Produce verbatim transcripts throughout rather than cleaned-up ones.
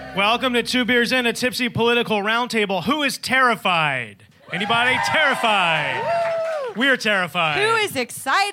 Welcome to Two Beers In, a tipsy political roundtable. Who is terrified? Anybody terrified? We're terrified. Who is excited?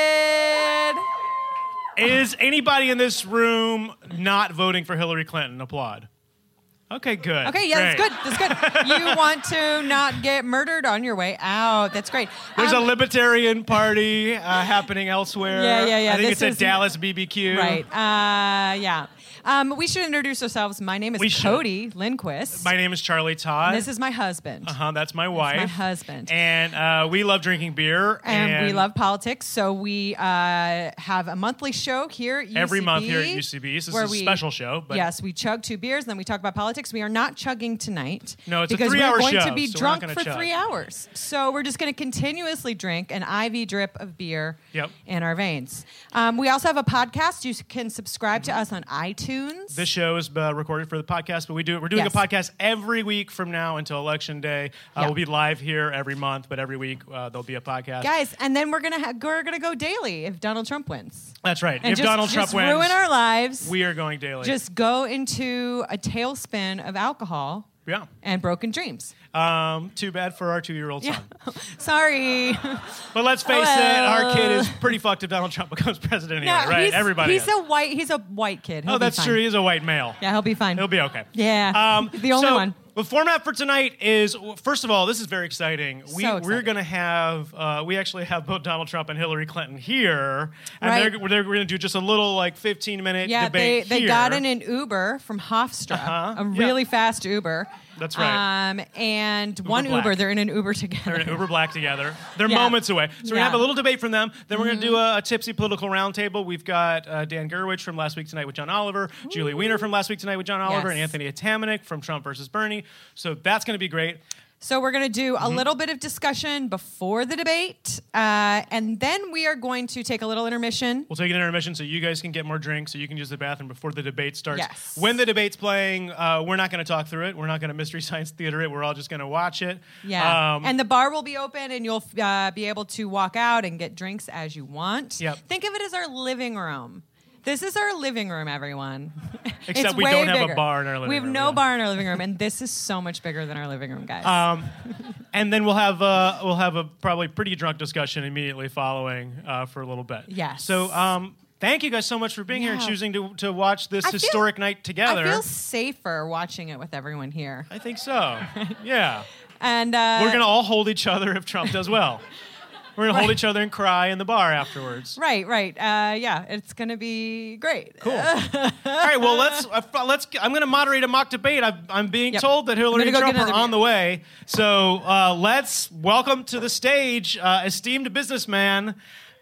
Is anybody in this room not voting for Hillary Clinton? Applaud. Okay, good. Okay, yeah, great. that's good. That's good. You want to not get murdered on your way out. That's great. There's Um, a libertarian party uh, happening elsewhere. Yeah, yeah, yeah. I think This it's is- at Dallas B B Q. Right. Uh, yeah. Um, we should introduce ourselves. My name is We should. Cody Lindquist. My name is Charlie Todd. And this is my husband. Uh-huh, that's my wife. my husband. And uh, we love drinking beer. And, And, we love politics, so we uh, have a monthly show here at U C B. every month here at U C B. This is where a we- special show. But Yes, we chug two beers, and then we talk about politics. We are not chugging tonight. No, it's a because three-hour we're going show, to be so we're not drunk gonna for chug. three hours. So we're just going to continuously drink an I V drip of beer Yep. in our veins. Um, we also have a podcast. You can subscribe to us on iTunes. This show is uh, recorded for the podcast, but we do we're doing Yes. a podcast every week from now until election day. Uh, Yeah. We'll be live here every month, but every week uh, there'll be a podcast. Guys, and then we're gonna ha- we're gonna go daily if Donald Trump wins. That's right. And if just, Donald Trump just wins, ruin our lives. we are going daily. Just go into a tailspin of alcohol yeah. and broken dreams. Um, too bad for our two-year-old Yeah. son. Sorry. But let's face Hello. it, our kid is pretty fucked if Donald Trump becomes president anyway, right? he's, Everybody He's is. a white. He's a white kid. He'll Oh, be that's fine. true. He's a white male. Yeah, he'll be fine. He'll be okay. Yeah. Um, the only so, one. The format for tonight is, first of all, this is very exciting. We, So We're exciting. going to have, uh, we actually have both Donald Trump and Hillary Clinton here. And Right. they're, they're going to do just a little, like, fifteen-minute Yeah, they, debate they here. got in an Uber from Hofstra, Uh-huh. a Yeah. really fast Uber. That's right. Um, and one Black. Uber, they're in an Uber together. They're in Uber Black together. They're Yeah. moments away. So we're going to Yeah. have a little debate from them. Then we're going to do a, a tipsy political roundtable. We've got uh, Dan Gerwich from Last Week Tonight with John Oliver, Julie Weiner from Last Week Tonight with John Oliver, Yes. and Anthony Atamanuik from Trump versus Bernie. So that's going to be great. So we're going to do Mm-hmm. a little bit of discussion before the debate, uh, and then we are going to take a little intermission. We'll take an intermission so you guys can get more drinks, so you can use the bathroom before the debate starts. Yes. When the debate's playing, uh, we're not going to talk through it. We're not going to Mystery Science Theater it. We're all just going to watch it. Yeah, Um, and the bar will be open, and you'll uh, be able to walk out and get drinks as you want. Yep. Think of it as our living room. This is our living room, everyone. Except It's we way don't have a bigger. bar in our living We have room, no yeah. bar in our living room, and this is so much bigger than our living room, guys. Um, and then we'll have uh, we'll have a probably pretty drunk discussion immediately following uh, for a little bit. Yes. So um, thank you guys so much for being here and Yeah. choosing to to watch this I feel- historic night together. I feel safer watching it with everyone here. I think so. Yeah. And uh, We're gonna all hold each other if Trump does well. We're gonna hold each other and cry in the bar afterwards. Right, right. Uh, yeah, it's gonna be great. Cool. All right. Well, let's uh, let's. I'm going to moderate a mock debate. I've, I'm being Yep. told that Hillary I'm and gonna go Trump get are another on beer. the way. So uh, let's welcome to the stage uh, esteemed businessman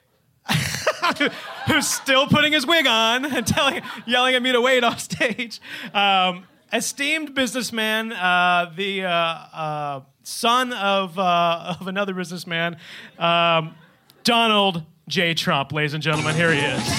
who's still putting his wig on and telling, yelling at me to wait off stage. Um, esteemed businessman, uh, the uh, uh, son of uh, of another businessman, um, Donald J. Trump, ladies and gentlemen. Here he is.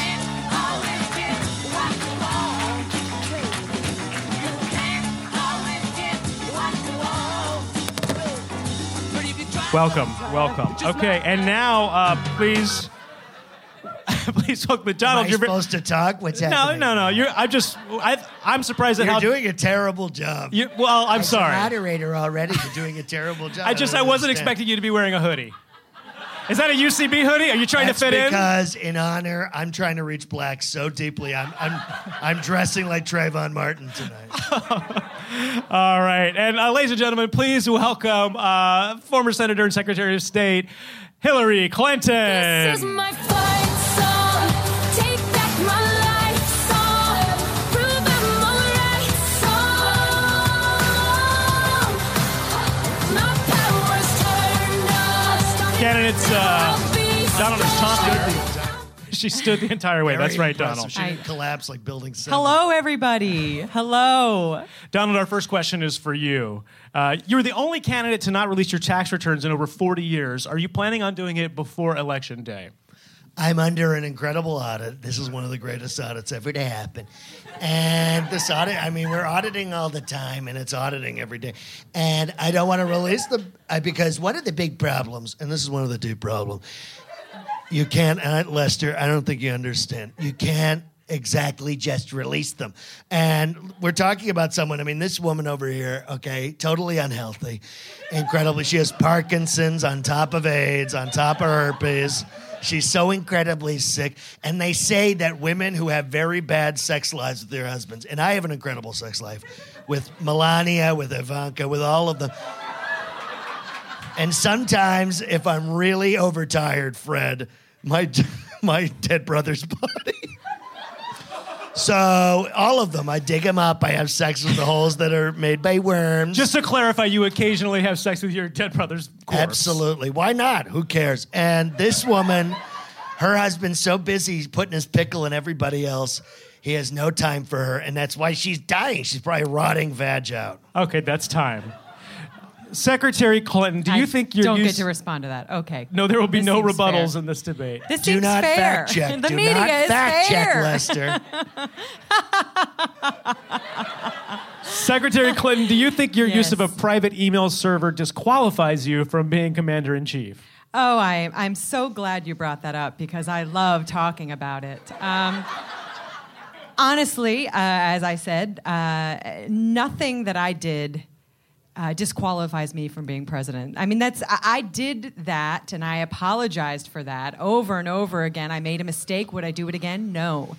Welcome, welcome. Okay, and now, uh, please, please welcome Am Donald. I You're supposed to talk? What's no, happening? no, no. You're. I just. I, I'm surprised at You're how. doing a terrible job. You, well, I'm As a sorry. moderator already. You're doing a terrible job. I just. I don't wasn't understand. expecting you to be wearing a hoodie. Is that a U C B hoodie? Are you trying That's to fit in? because, in honor, I'm trying to reach blacks so deeply. I'm, I'm, I'm dressing like Trayvon Martin tonight. All right, and uh, ladies and gentlemen, please welcome uh, former Senator and Secretary of State Hillary Clinton. This is my fight song. Take back my life song. Prove I'm alright song. My power's turned on. Candidates, uh, I'll be Donald is strong. talking. She stood the entire way. That's Very right, impressive. Donald. She didn't I- collapse like building seven. Hello, everybody. Hello. Donald, our first question is for you. Uh, you're the only candidate to not release your tax returns in over forty years. Are you planning on doing it before Election Day? I'm under an incredible audit. This is one of the greatest audits ever to happen. And this audit, I mean, we're auditing all the time, and it's auditing every day. And I don't want to release the, I, because one of the big problems, and this is one of the two problems, you can't, uh, Lester, I don't think you understand. You can't exactly just released them. And we're talking about someone, I mean, this woman over here, okay, totally unhealthy, incredibly. She has Parkinson's on top of AIDS, on top of herpes. She's so incredibly sick. And they say that women who have very bad sex lives with their husbands, and I have an incredible sex life with Melania, with Ivanka, with all of them. And sometimes, if I'm really overtired, Fred, my my dead brother's body. So all of them, I dig them up. I have sex with the holes that are made by worms. Just to clarify, you occasionally have sex with your dead brother's corpse. Absolutely. Why not? Who cares? And this woman, her husband's so busy putting his pickle in everybody else, he has no time for her, and that's why she's dying. She's probably rotting vag out. Okay, that's time. Secretary Clinton, do you I think you're don't use- get to respond to that. Okay. No, there will be This no seems rebuttals fair. in this debate. This Do seems not fair. fact check. The Do media not is fact fair. check, Lester. Secretary Clinton, do you think your use of a Yes. private email server disqualifies you from being commander-in-chief? Oh, I, I'm so glad you brought that up because I love talking about it. Um, honestly, uh, as I said, uh, nothing that I did uh, disqualifies me from being president. I mean, that's I, I did that, and I apologized for that over and over again. I made a mistake. Would I do it again? No.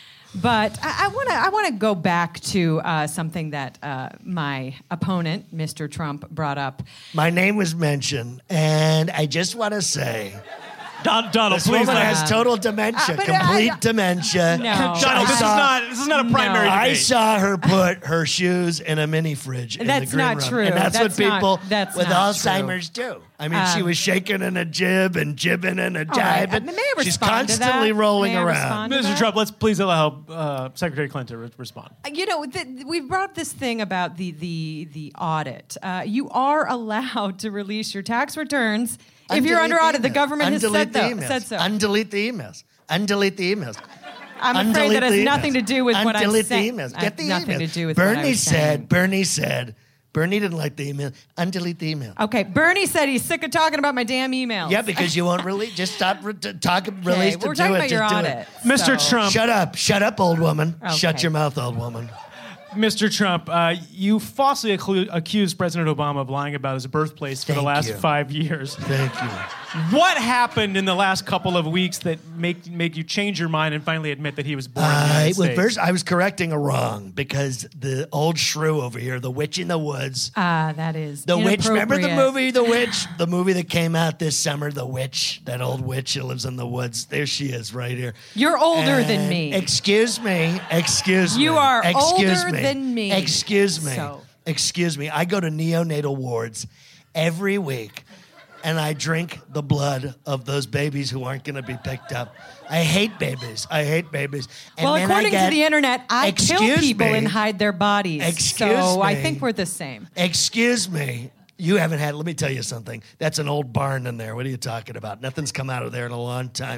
But I want to I want to go back to uh, something that uh, my opponent, Mister Trump, brought up. My name was mentioned, and I just want to say, Don- Donald, this please woman let has us. total dementia, Uh, but complete I- dementia. No. Donald, I this is saw- not this is not a primary No. debate. I saw her put her shoes in a mini fridge in That's the green not room. true. And that's, That's what not- people that's with not Alzheimer's do. I mean, she Um, was shaking in a jib and jibbing and a All right. jibe. Uh, may I She's respond to that? constantly rolling May I around. respond to Mister that? Trump, let's please allow uh, Secretary Clinton to re- respond. You know, th- we brought up this thing about the the the audit. Uh, you are allowed to release your tax returns if you're Undelete under the audit. The emails. government has Undelete said, the tho- emails. said so. Undelete the emails. Undelete the emails. I'm afraid Undelete that has the nothing emails. to do with what I'm Undelete saying. the emails. I Get have the nothing emails. to do with Bernie what I'm said. saying. Bernie said. Bernie didn't like the email. Undelete the email. Okay, Bernie said he's sick of talking about my damn emails. Yeah, because you won't release. Just stop re- t- talk. Okay, Release we're to talking do it. about your Just do audit. it. Mister so- Trump, Shut up. Shut up, old woman. Shut Okay. your mouth, old woman. Mister Trump, uh, you falsely acclu- accused President Obama of lying about his birthplace for the Thank last you. five years. Thank you. What happened in the last couple of weeks that make make you change your mind and finally admit that he was born in the I, United well, States? first, I was correcting a wrong because the old shrew over here, the witch in the woods, Ah, that is the witch. Remember the inappropriate. movie, The Witch, the movie that came out this summer, The Witch, that old witch that lives in the woods. There she is, right here. You're older than And- me. Excuse me. Excuse me. You are excuse older me, than me. Excuse me. So- Excuse me. I go to neonatal wards every week, and I drink the blood of those babies who aren't going to be picked up. I hate babies. I hate babies. And Well, then I according get- to the internet, I kill Excuse people me. and hide their bodies. Excuse so I me. think we're the same. Excuse me. You haven't had, let me tell you something. That's an old barn in there. What are you talking about? Nothing's come out of there in a long time.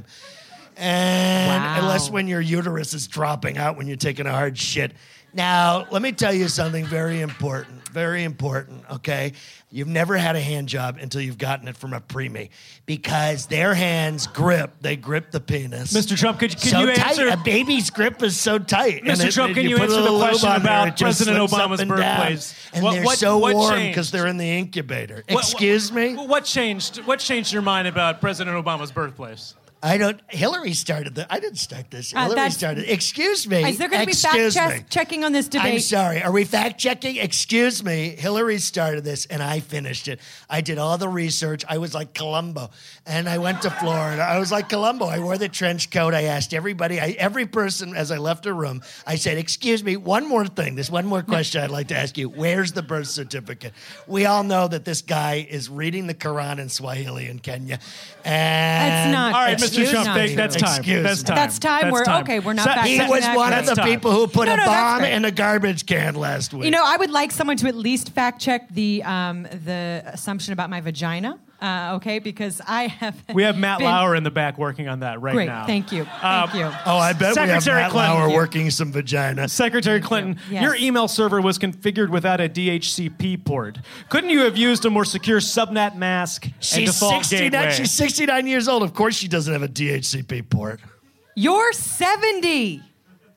And Wow. unless when your uterus is dropping out when you're taking a hard shit. Now, let me tell you something very important. Very important, okay? You've never had a hand job until you've gotten it from a preemie because their hands grip. They grip the penis. Mister Trump, could, could so you tight. answer? A baby's grip is so tight. And Mister it- Trump, it- can you put a answer the little lube question on there, about it just President slips up Obama's and down. birthplace? And What- they're what- so what warm changed? because they're in the incubator. What- Excuse me? What changed? What changed your mind about President Obama's birthplace? I don't. Hillary started the. I didn't start this. Uh, Hillary that's- started. Excuse me. Is there going to be fact Excuse check- me. checking on this debate? I'm sorry. Are we fact checking? Excuse me. Hillary started this and I finished it. I did all the research. I was like Columbo. And I went to Florida. I was like Columbo. I wore the trench coat. I asked everybody, I, every person as I left a room, I said, excuse me, one more thing. There's one more question I'd like to ask you. Where's the birth certificate? We all know that this guy is reading the Quran in Swahili in Kenya. And That's not- All right, Mister Excuse Trump, not thank- true. that's time. Excuse That's me. time. That's time. We're- okay, we're not Se- back- He That's was not one accurate. of the That's time. people who put No, a no, that's bomb great. in a garbage can last week. You know, I would like someone to at least fact check the um, the assumption about my vagina. Uh, okay, because I have. We have Matt been- Lauer in the back working on that right Great, now. thank you, Uh, thank you. oh, I bet we have Secretary Matt Clinton. Lauer Thank you. working some vagina. Secretary Clinton, Yes. your email server was configured without a D H C P port. Couldn't you have used a more secure subnet mask and She's default sixty-nine. gateway? She's sixty-nine years old. Of course, she doesn't have a D H C P port. You're seventy.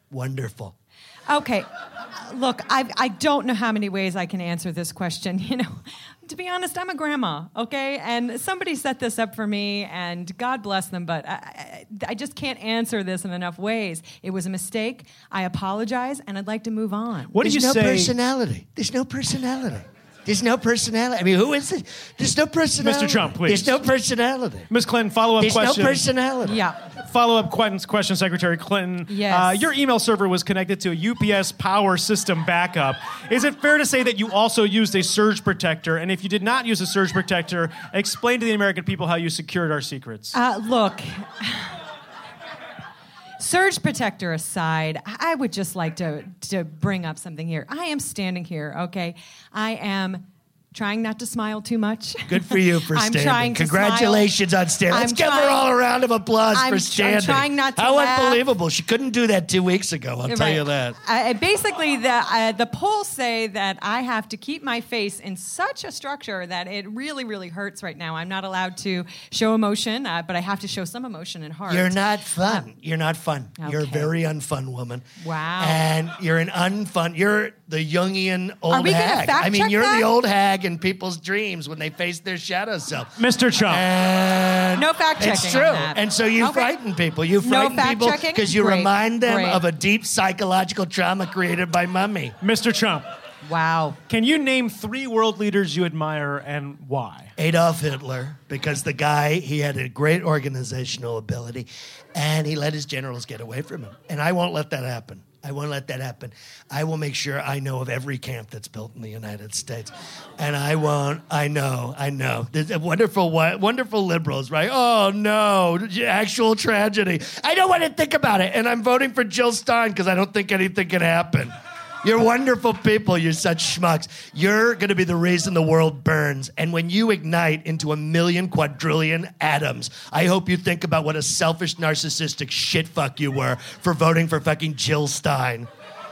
Wonderful. Okay, look, I I don't know how many ways I can answer this question. You know, to be honest, I'm a grandma, okay, and somebody set this up for me, and God bless them, but I, I, I just can't answer this in enough ways. It was a mistake. I apologize, and I'd like to move on. What There's did you no say? personality. There's no personality. There's no personality. I mean, who is it? There's no personality. Mister Trump, please. There's no personality. Miz Clinton, follow-up There's question. no personality. Yeah. Follow-up question, question, Secretary Clinton. Yes. Uh, your email server was connected to a U P S power system backup. Is it fair to say that you also used a surge protector? And if you did not use a surge protector, explain to the American people how you secured our secrets. Uh, look, surge protector aside, I would just like to, to bring up something here. I am standing here, okay? I am trying not to smile too much. Good for you for I'm standing. trying to Congratulations smile. on standing. Let's I'm give her trying- all a round of applause I'm for tr- standing. I'm trying not to How laugh. unbelievable. She couldn't do that two weeks ago, I'll tell Right. you that. Uh, basically, the uh, the polls say that I have to keep my face in such a structure that it really, really hurts right now. I'm not allowed to show emotion, uh, but I have to show some emotion and heart. You're not fun. You're not fun. You're a okay. very unfun woman. Wow. And you're an unfun. You're the Jungian old we gonna hag. fact I mean, check you're that? the old hag in people's dreams when they face their shadow self. Mister Trump. And No fact It's checking true. on that. And so you Okay. frighten people. You No frighten fact people checking? because you Great. remind them Great. of a deep psychological trauma created by Mummy. Mister Trump, Wow. can you name three world leaders you admire and why? Adolf Hitler, because the guy, he had a great organizational ability, and he let his generals get away from him. And I won't let that happen. I won't let that happen. I will make sure I know of every camp that's built in the United States. And I won't, I know, I know. There's a wonderful, wonderful liberals, right? Oh, no, actual tragedy. I don't want to think about it. And I'm voting for Jill Stein because I don't think anything can happen. You're wonderful people. You're such schmucks. You're going to be the reason the world burns. And when you ignite into a million quadrillion atoms, I hope you think about what a selfish, narcissistic shitfuck you were for voting for fucking Jill Stein,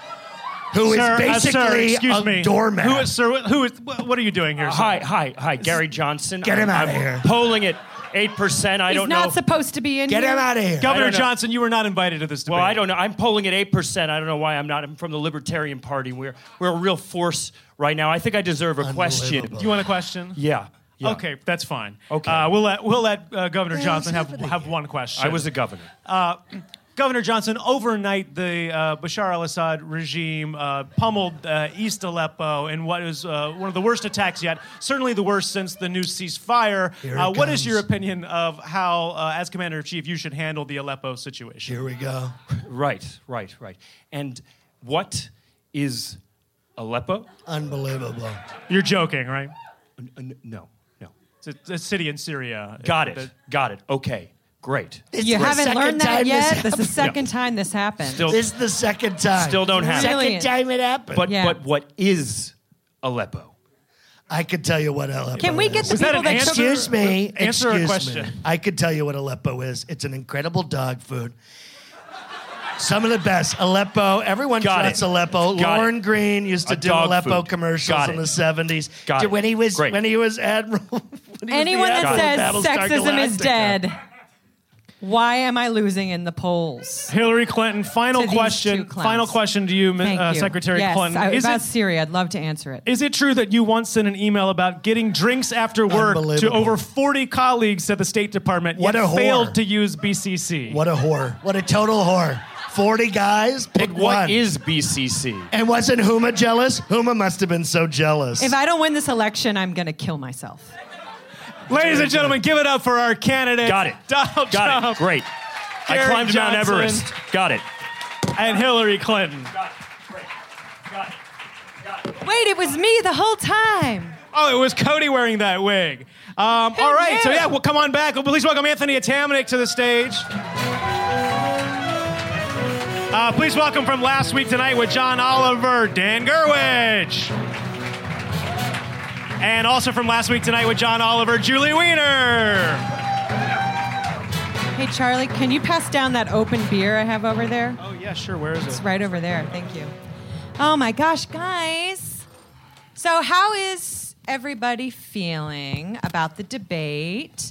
who is Sir, uh, basically sir, excuse a me. doormat. Who is, sir, who is, wh- what are you doing here, Uh, sir? hi, hi, hi, Gary Johnson. Get him I'm, outta I'm here. Polling at eight percent. I He's don't not know. supposed to be in Get here. him out of here. Governor I don't know. Johnson, you were not invited to this debate. Well, I don't know. I'm polling at eight percent. I don't know why I'm not. I'm from the Libertarian Party. We're we're a real force right now. I think I deserve a question. Unbelievable. Do you want a question? Yeah. yeah. Okay, that's fine. Okay. Uh, we'll let we'll let uh, Governor What Johnson is have happening have here? one question. I was a governor. Uh, Governor Johnson, overnight the uh, Bashar al-Assad regime uh, pummeled uh, East Aleppo in what is uh, one of the worst attacks yet, certainly the worst since the new ceasefire. Here it Uh, what is comes. your opinion of how, uh, as Commander-in-Chief, you should handle the Aleppo situation? Here we go. Right, right, right. And what is Aleppo? Unbelievable. You're joking, right? N- n- no, no. It's a, a city in Syria. Got it. The- Got it. Okay. Great. This You is the haven't second learned that time this yet? This is the happened. second time this happened. Still, This is the second time. Still don't have it. Really? Second time it happened. but Yeah. but what is Aleppo? I could tell you what Aleppo Can we is. get the Was that people an that answer? took Excuse me. Answer a excuse question. Me. I could tell you what Aleppo is. It's an incredible dog food. Some of the best. Aleppo. Everyone Got trusts it. Aleppo. Got Lauren it. Green used to A do dog Aleppo food. commercials Got in it. the seventies. Got it. When he was Great. when he was admiral. when he was Anyone the that admiral of says Battlestar sexism is Galactica. dead, why am I losing in the polls? Hillary Clinton, final To these two question. clowns. Final question to you, Mi- Thank uh, you. Secretary yes, Clinton. I, Is about it, Syria, I'd love to answer it. is it true that you once sent an email about getting drinks after work to Unbelievable. over forty colleagues at the State Department, What yet a whore. failed to use B C C? What a whore. What a total whore. forty guys, pick What one. is B C C? And wasn't Huma jealous? Huma must have been so jealous. If I don't win this election, I'm going to kill myself. Ladies and gentlemen, give it up for our candidate. Got it. Donald Got Trump it. Great. I Gary climbed Mount Johnson. Everest. Got it. and Hillary Clinton. Got it. Great. Got it. Got it. Wait, it was me the whole time. Oh, it was Cody wearing that wig. Um, all right, so knew? yeah, well, come on back. Well, please welcome Anthony Atamanuik to the stage. Uh, please welcome from last week tonight with John Oliver, Dan Gerwich. And also from last week tonight with John Oliver, Julie Weiner. Hey, Charlie, can you pass down that open beer I have over there? Oh, yeah, sure. Where is It's it? right over there. Thank you. Oh, my gosh, guys. So, how is everybody feeling about the debate?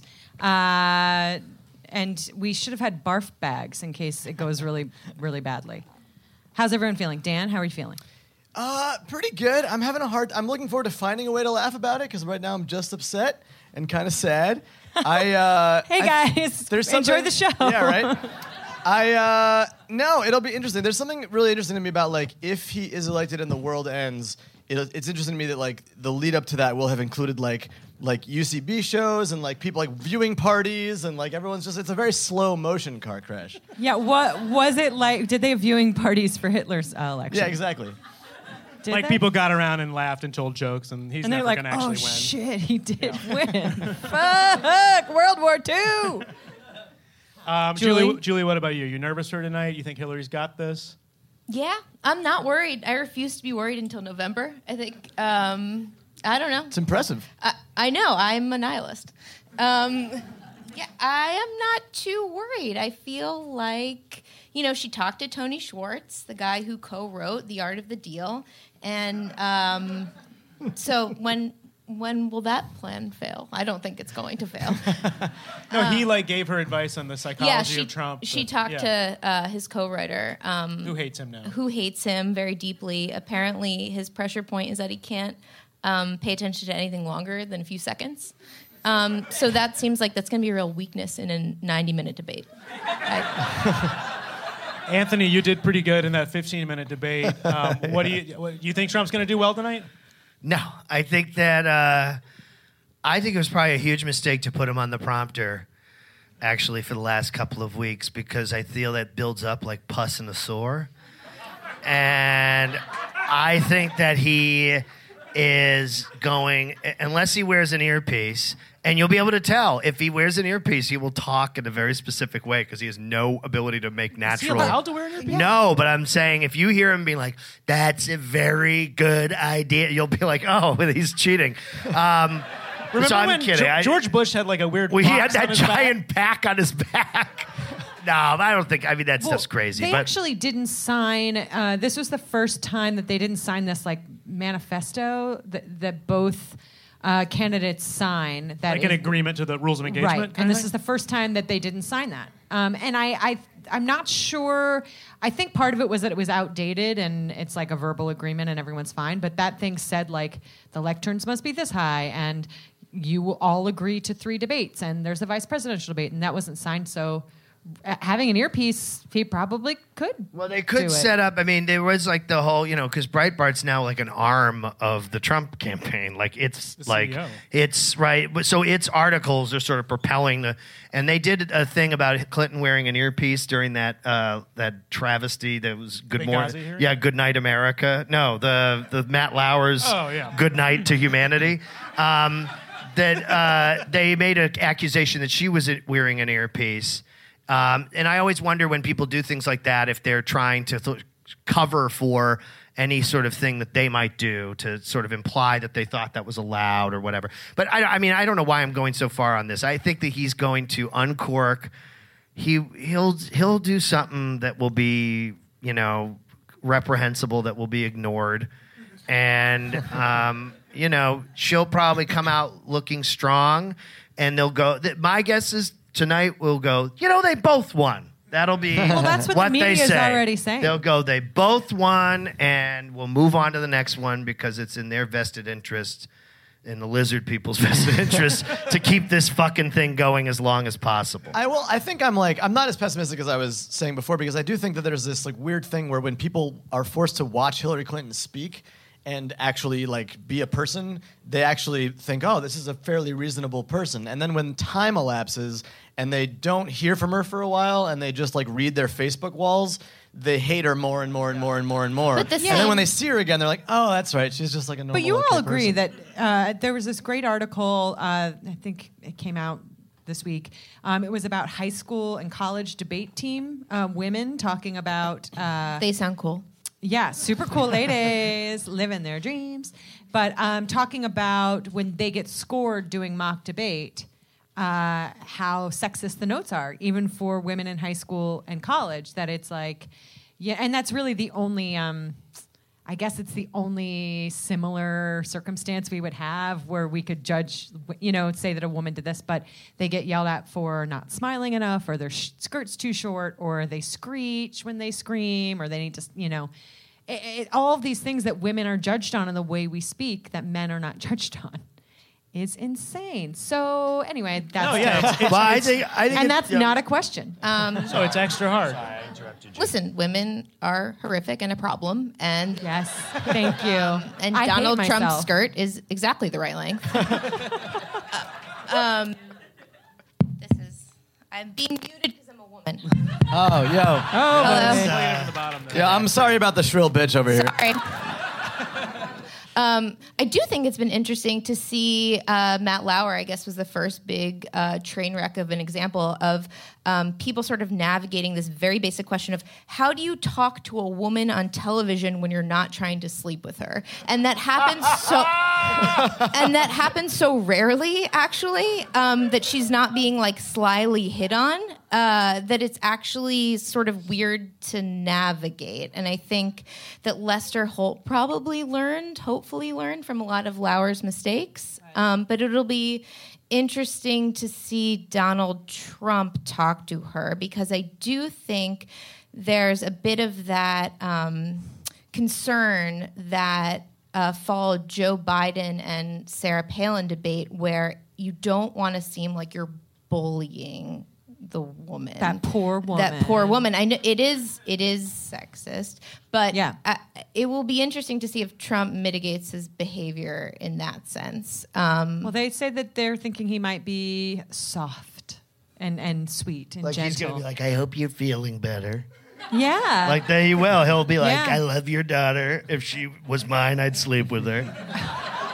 Uh, and we should have had barf bags in case it goes really, really badly. How's everyone feeling? Dan, how are you feeling? Uh, pretty good. I'm having a hard. I'm looking forward to finding a way to laugh about it because right now I'm just upset and kind of sad. I uh, Hey I- guys, there's enjoy something- the show. Yeah, right. I uh, no, it'll be interesting. There's something really interesting to me about like if he is elected and the world ends. It, it's interesting to me that like the lead up to that will have included like like U C B shows and like people like viewing parties and like everyone's just it's a very slow motion car crash. Yeah, what was it like? Did they have viewing parties for Hitler's uh, election? Yeah, exactly. Did like they? people got around and laughed and told jokes, and he's and they're never like, going to actually oh win. shit, he did win. Fuck, World War Two. Um, Julie, Julie? Julie, what about you? You nervous for tonight? You think Hillary's got this? Yeah, I'm not worried. I refuse to be worried until November. I think, um, I don't know. It's impressive. I, I know, I'm a nihilist. Um, yeah, I am not too worried. I feel like, you know, she talked to Tony Schwartz, the guy who co-wrote The Art of the Deal. And um, so when when will that plan fail? I don't think it's going to fail. No, he like gave her advice on the psychology yeah, she, of Trump. she but- talked yeah. to uh, his co-writer. Um, Who hates him now? who hates him very deeply. Apparently, his pressure point is that he can't um, pay attention to anything longer than a few seconds. Um, so that seems like that's going to be a real weakness in a ninety-minute debate. I, Anthony, you did pretty good in that fifteen-minute debate. Um, what do you what, you think Trump's going to do well tonight? No, I think that uh, I think it was probably a huge mistake to put him on the prompter, actually, for the last couple of weeks because I feel that builds up like pus in a sore, and I think that he is going unless he wears an earpiece. And you'll be able to tell if he wears an earpiece, he will talk in a very specific way because he has no ability to make natural. Is he allowed to wear an earpiece? No, but I'm saying if you hear him being like, "That's a very good idea," you'll be like, "Oh, he's cheating." Um, Remember so I'm when kidding. Ge- I- George Bush had like a weird well, he box had on that his back? giant pack on his back. No, I don't think. I mean, that stuff's crazy. They but actually didn't sign. Uh, this was the first time that they didn't sign this like manifesto that, that both uh, candidates sign. That Like an is- agreement to the rules of engagement. right? kind And of this thing? is the first time that they didn't sign that. Um, and I, I, I'm not sure. I think part of it was that it was outdated and it's like a verbal agreement and everyone's fine. But that thing said like the lecterns must be this high and you will all agree to three debates and there's a vice presidential debate and that wasn't signed. So uh, having an earpiece, he probably could. Well, they do could it. set up. I mean, there was like the whole, you know, because Breitbart's now like an arm of the Trump campaign. Like it's The like C E O. it's right. But so its articles are sort of propelling the. And they did a thing about Clinton wearing an earpiece during that uh, that travesty that was Good Benghazi Morning. hearing? Yeah, Good Night America. No, the the Matt Lauer's Oh, yeah. Good Night to Humanity. Um, that uh, they made an accusation that she was wearing an earpiece. Um, and I always wonder when people do things like that if they're trying to th- cover for any sort of thing that they might do to sort of imply that they thought that was allowed or whatever. But I, I mean, I don't know why I'm going so far on this. I think that he's going to uncork. He he'll he'll do something that will be, you know, reprehensible, that will be ignored, and um, you know, she'll probably come out looking strong, and they'll go. Th- my guess is tonight we'll go, you know, they both won. That'll be Well, that's what the they media is say. already saying. They'll go, they both won, and we'll move on to the next one because it's in their vested interest, in the lizard people's vested interest, to keep this fucking thing going as long as possible. I will. I think I'm like I'm not as pessimistic as I was saying before because I do think that there's this like weird thing where when people are forced to watch Hillary Clinton speak and actually like be a person, they actually think, oh, this is a fairly reasonable person. And then when time elapses and they don't hear from her for a while and they just like read their Facebook walls, they hate her more and more and more and more and more. But the and then same- when they see her again, they're like, oh, that's right, she's just like a normal. But you okay all agree person. that uh, there was this great article, uh, I think it came out this week. Um, it was about high school and college debate team uh, women talking about, uh, they sound cool. yeah, super cool ladies living their dreams. But um, talking about when they get scored doing mock debate, uh, how sexist the notes are, even for women in high school and college, that it's like, yeah, and that's really the only. Um, I guess it's the only similar circumstance we would have where we could judge, you know, say that a woman did this, but they get yelled at for not smiling enough, or their sh- skirt's too short, or they screech when they scream, or they need to, you know, it, it, all of these things that women are judged on in the way we speak that men are not judged on. Is insane. So anyway, that's No, yeah, it's, it's, Well, I it's- think, I think and it- that's yeah. not a question. Um, so it's extra hard. listen, women are horrific and a problem, and Yes, thank you. and I hate Donald Trump's myself. skirt is exactly the right length. uh, um, this is. I'm being muted because I'm a woman. Oh, yo. Oh, Hello. Put it at the bottom there. Yeah, I'm sorry about the shrill bitch over here. Sorry. Um, I do think it's been interesting to see uh, Matt Lauer, I guess, was the first big uh, train wreck of an example of um, people sort of navigating this very basic question of how do you talk to a woman on television when you're not trying to sleep with her? And that happens so and that happens so rarely, actually, um, that she's not being like slyly hit on. Uh, that it's actually sort of weird to navigate. And I think that Lester Holt probably learned, hopefully learned from a lot of Lauer's mistakes. Um, but it'll be interesting to see Donald Trump talk to her, because I do think there's a bit of that um, concern that uh, followed Joe Biden and Sarah Palin debate, where you don't want to seem like you're bullying the woman, That poor woman. that poor woman. I know it is it is sexist, but Yeah. I, it will be interesting to see if Trump mitigates his behavior in that sense. Um, Well, they say that they're thinking he might be soft and, and sweet and Like gentle. he's gonna be like, I hope you're feeling better. yeah. Like there you will. He'll be like, Yeah. I love your daughter. If she was mine, I'd sleep with her.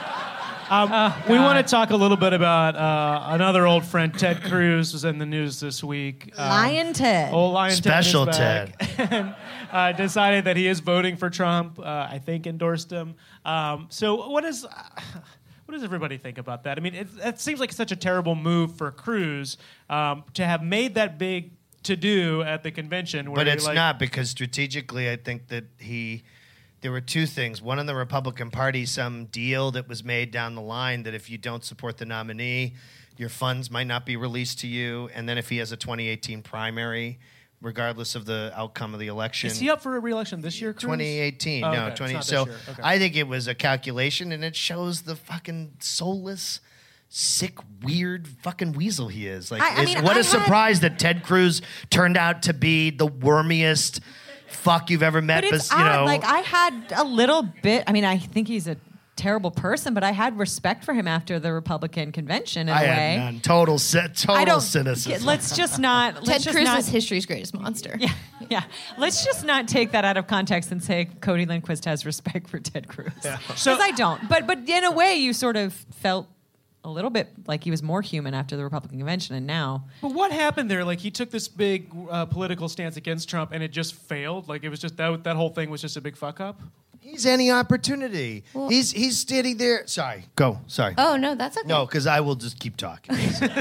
Um, we want to talk a little bit about uh, another old friend, Ted Cruz, was in the news this week. Um, Lion Ted. Old Lion Special Ted. is back. and, uh, decided that he is voting for Trump. Uh, I think endorsed him. Um, so what is... Uh, What does everybody think about that? I mean, it, it seems like such a terrible move for Cruz um, to have made that big to-do at the convention. Where But you're it's like, not, because strategically, I think that he. There were two things. One, in the Republican Party, some deal that was made down the line that if you don't support the nominee, your funds might not be released to you. And then if he has a twenty eighteen primary, regardless of the outcome of the election. Is he up for a re-election this year, Cruz? twenty eighteen, Oh, no, okay. It's twenty. not this So year. Okay. I think it was a calculation, and it shows the fucking soulless, sick, weird fucking weasel he is. Like, I- I it's- mean, what I a had- surprise that Ted Cruz turned out to be the wormiest fuck you've ever met. But it's you know, odd. Like, I had a little bit. I mean, I think he's a terrible person, but I had respect for him after the Republican convention in I a had way. none. Total, se- total I don't. cynicism. Let's just not. Ted Let's just Cruz not, is history's greatest monster. Yeah, yeah. Let's just not take that out of context and say Cody Lindquist has respect for Ted Cruz. Because So- I don't. But but in a way, you sort of felt a little bit like he was more human after the Republican convention, and now. But what happened there? Like, he took this big uh, political stance against Trump, and it just failed? Like, it was just, that, that whole thing was just a big fuck-up? He's any opportunity. Well- he's he's standing there. Sorry, go. Sorry. Oh no, that's okay. No, because I will just keep talking.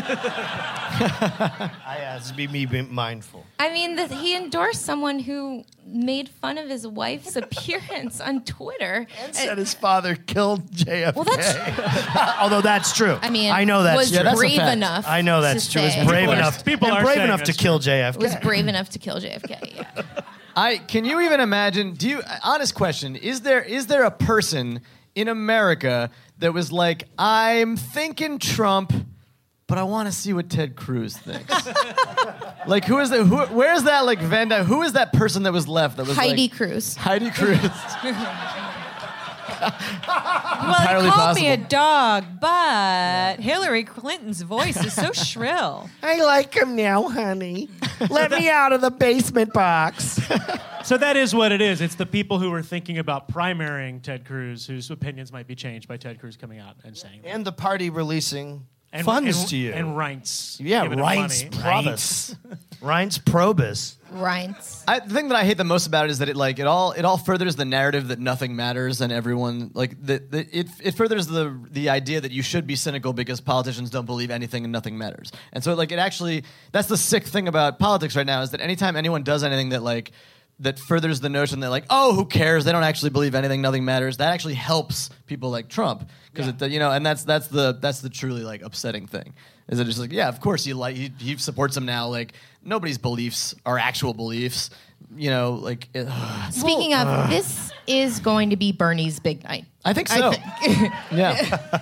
I have to be me being mindful. I mean, that he endorsed someone who made fun of his wife's appearance on Twitter. And said his father killed J F K. Well, that's- Although that's true. I mean, I know that's was true. Yeah, that's a brave fact. enough. I know that's to true. Was say- brave People are- enough. people and are brave saying enough to that's kill J F K. Was brave enough to kill J F K. Yeah. I can you even imagine? Do you? Honest question: Is there is there a person in America that was like, I'm thinking Trump, but I want to see what Ted Cruz thinks? Like, who is that? Who? Where's that? Like Van Dyke? Who is that person that was left? That was Heidi like, Cruz. Heidi Cruz. Well, Entirely he called me a possible. dog, but Hillary Clinton's voice is so shrill. I like him now, honey. Let me out of the basement box. So that is what it is. It's the people who are thinking about primarying Ted Cruz whose opinions might be changed by Ted Cruz coming out and saying that. And the party releasing And, funds and, to you. And Reince. yeah, giving him Reince money. Probus. Reince Probus. Reince. I, the thing that I hate the most about it is that it like it all it all furthers the narrative that nothing matters and everyone like that it it furthers the the idea that you should be cynical because politicians don't believe anything and nothing matters. And so like it actually that's the sick thing about politics right now is that anytime anyone does anything that like that furthers the notion that like, oh, who cares? They don't actually believe anything. Nothing matters. That actually helps people like Trump because Yeah. it, you know, and that's that's the that's the truly like upsetting thing. Is it just like, yeah, of course he like he, he supports him now. Like nobody's beliefs are actual beliefs. You know, like it, Speaking of, this is going to be Bernie's big night. I think so. thi- yeah,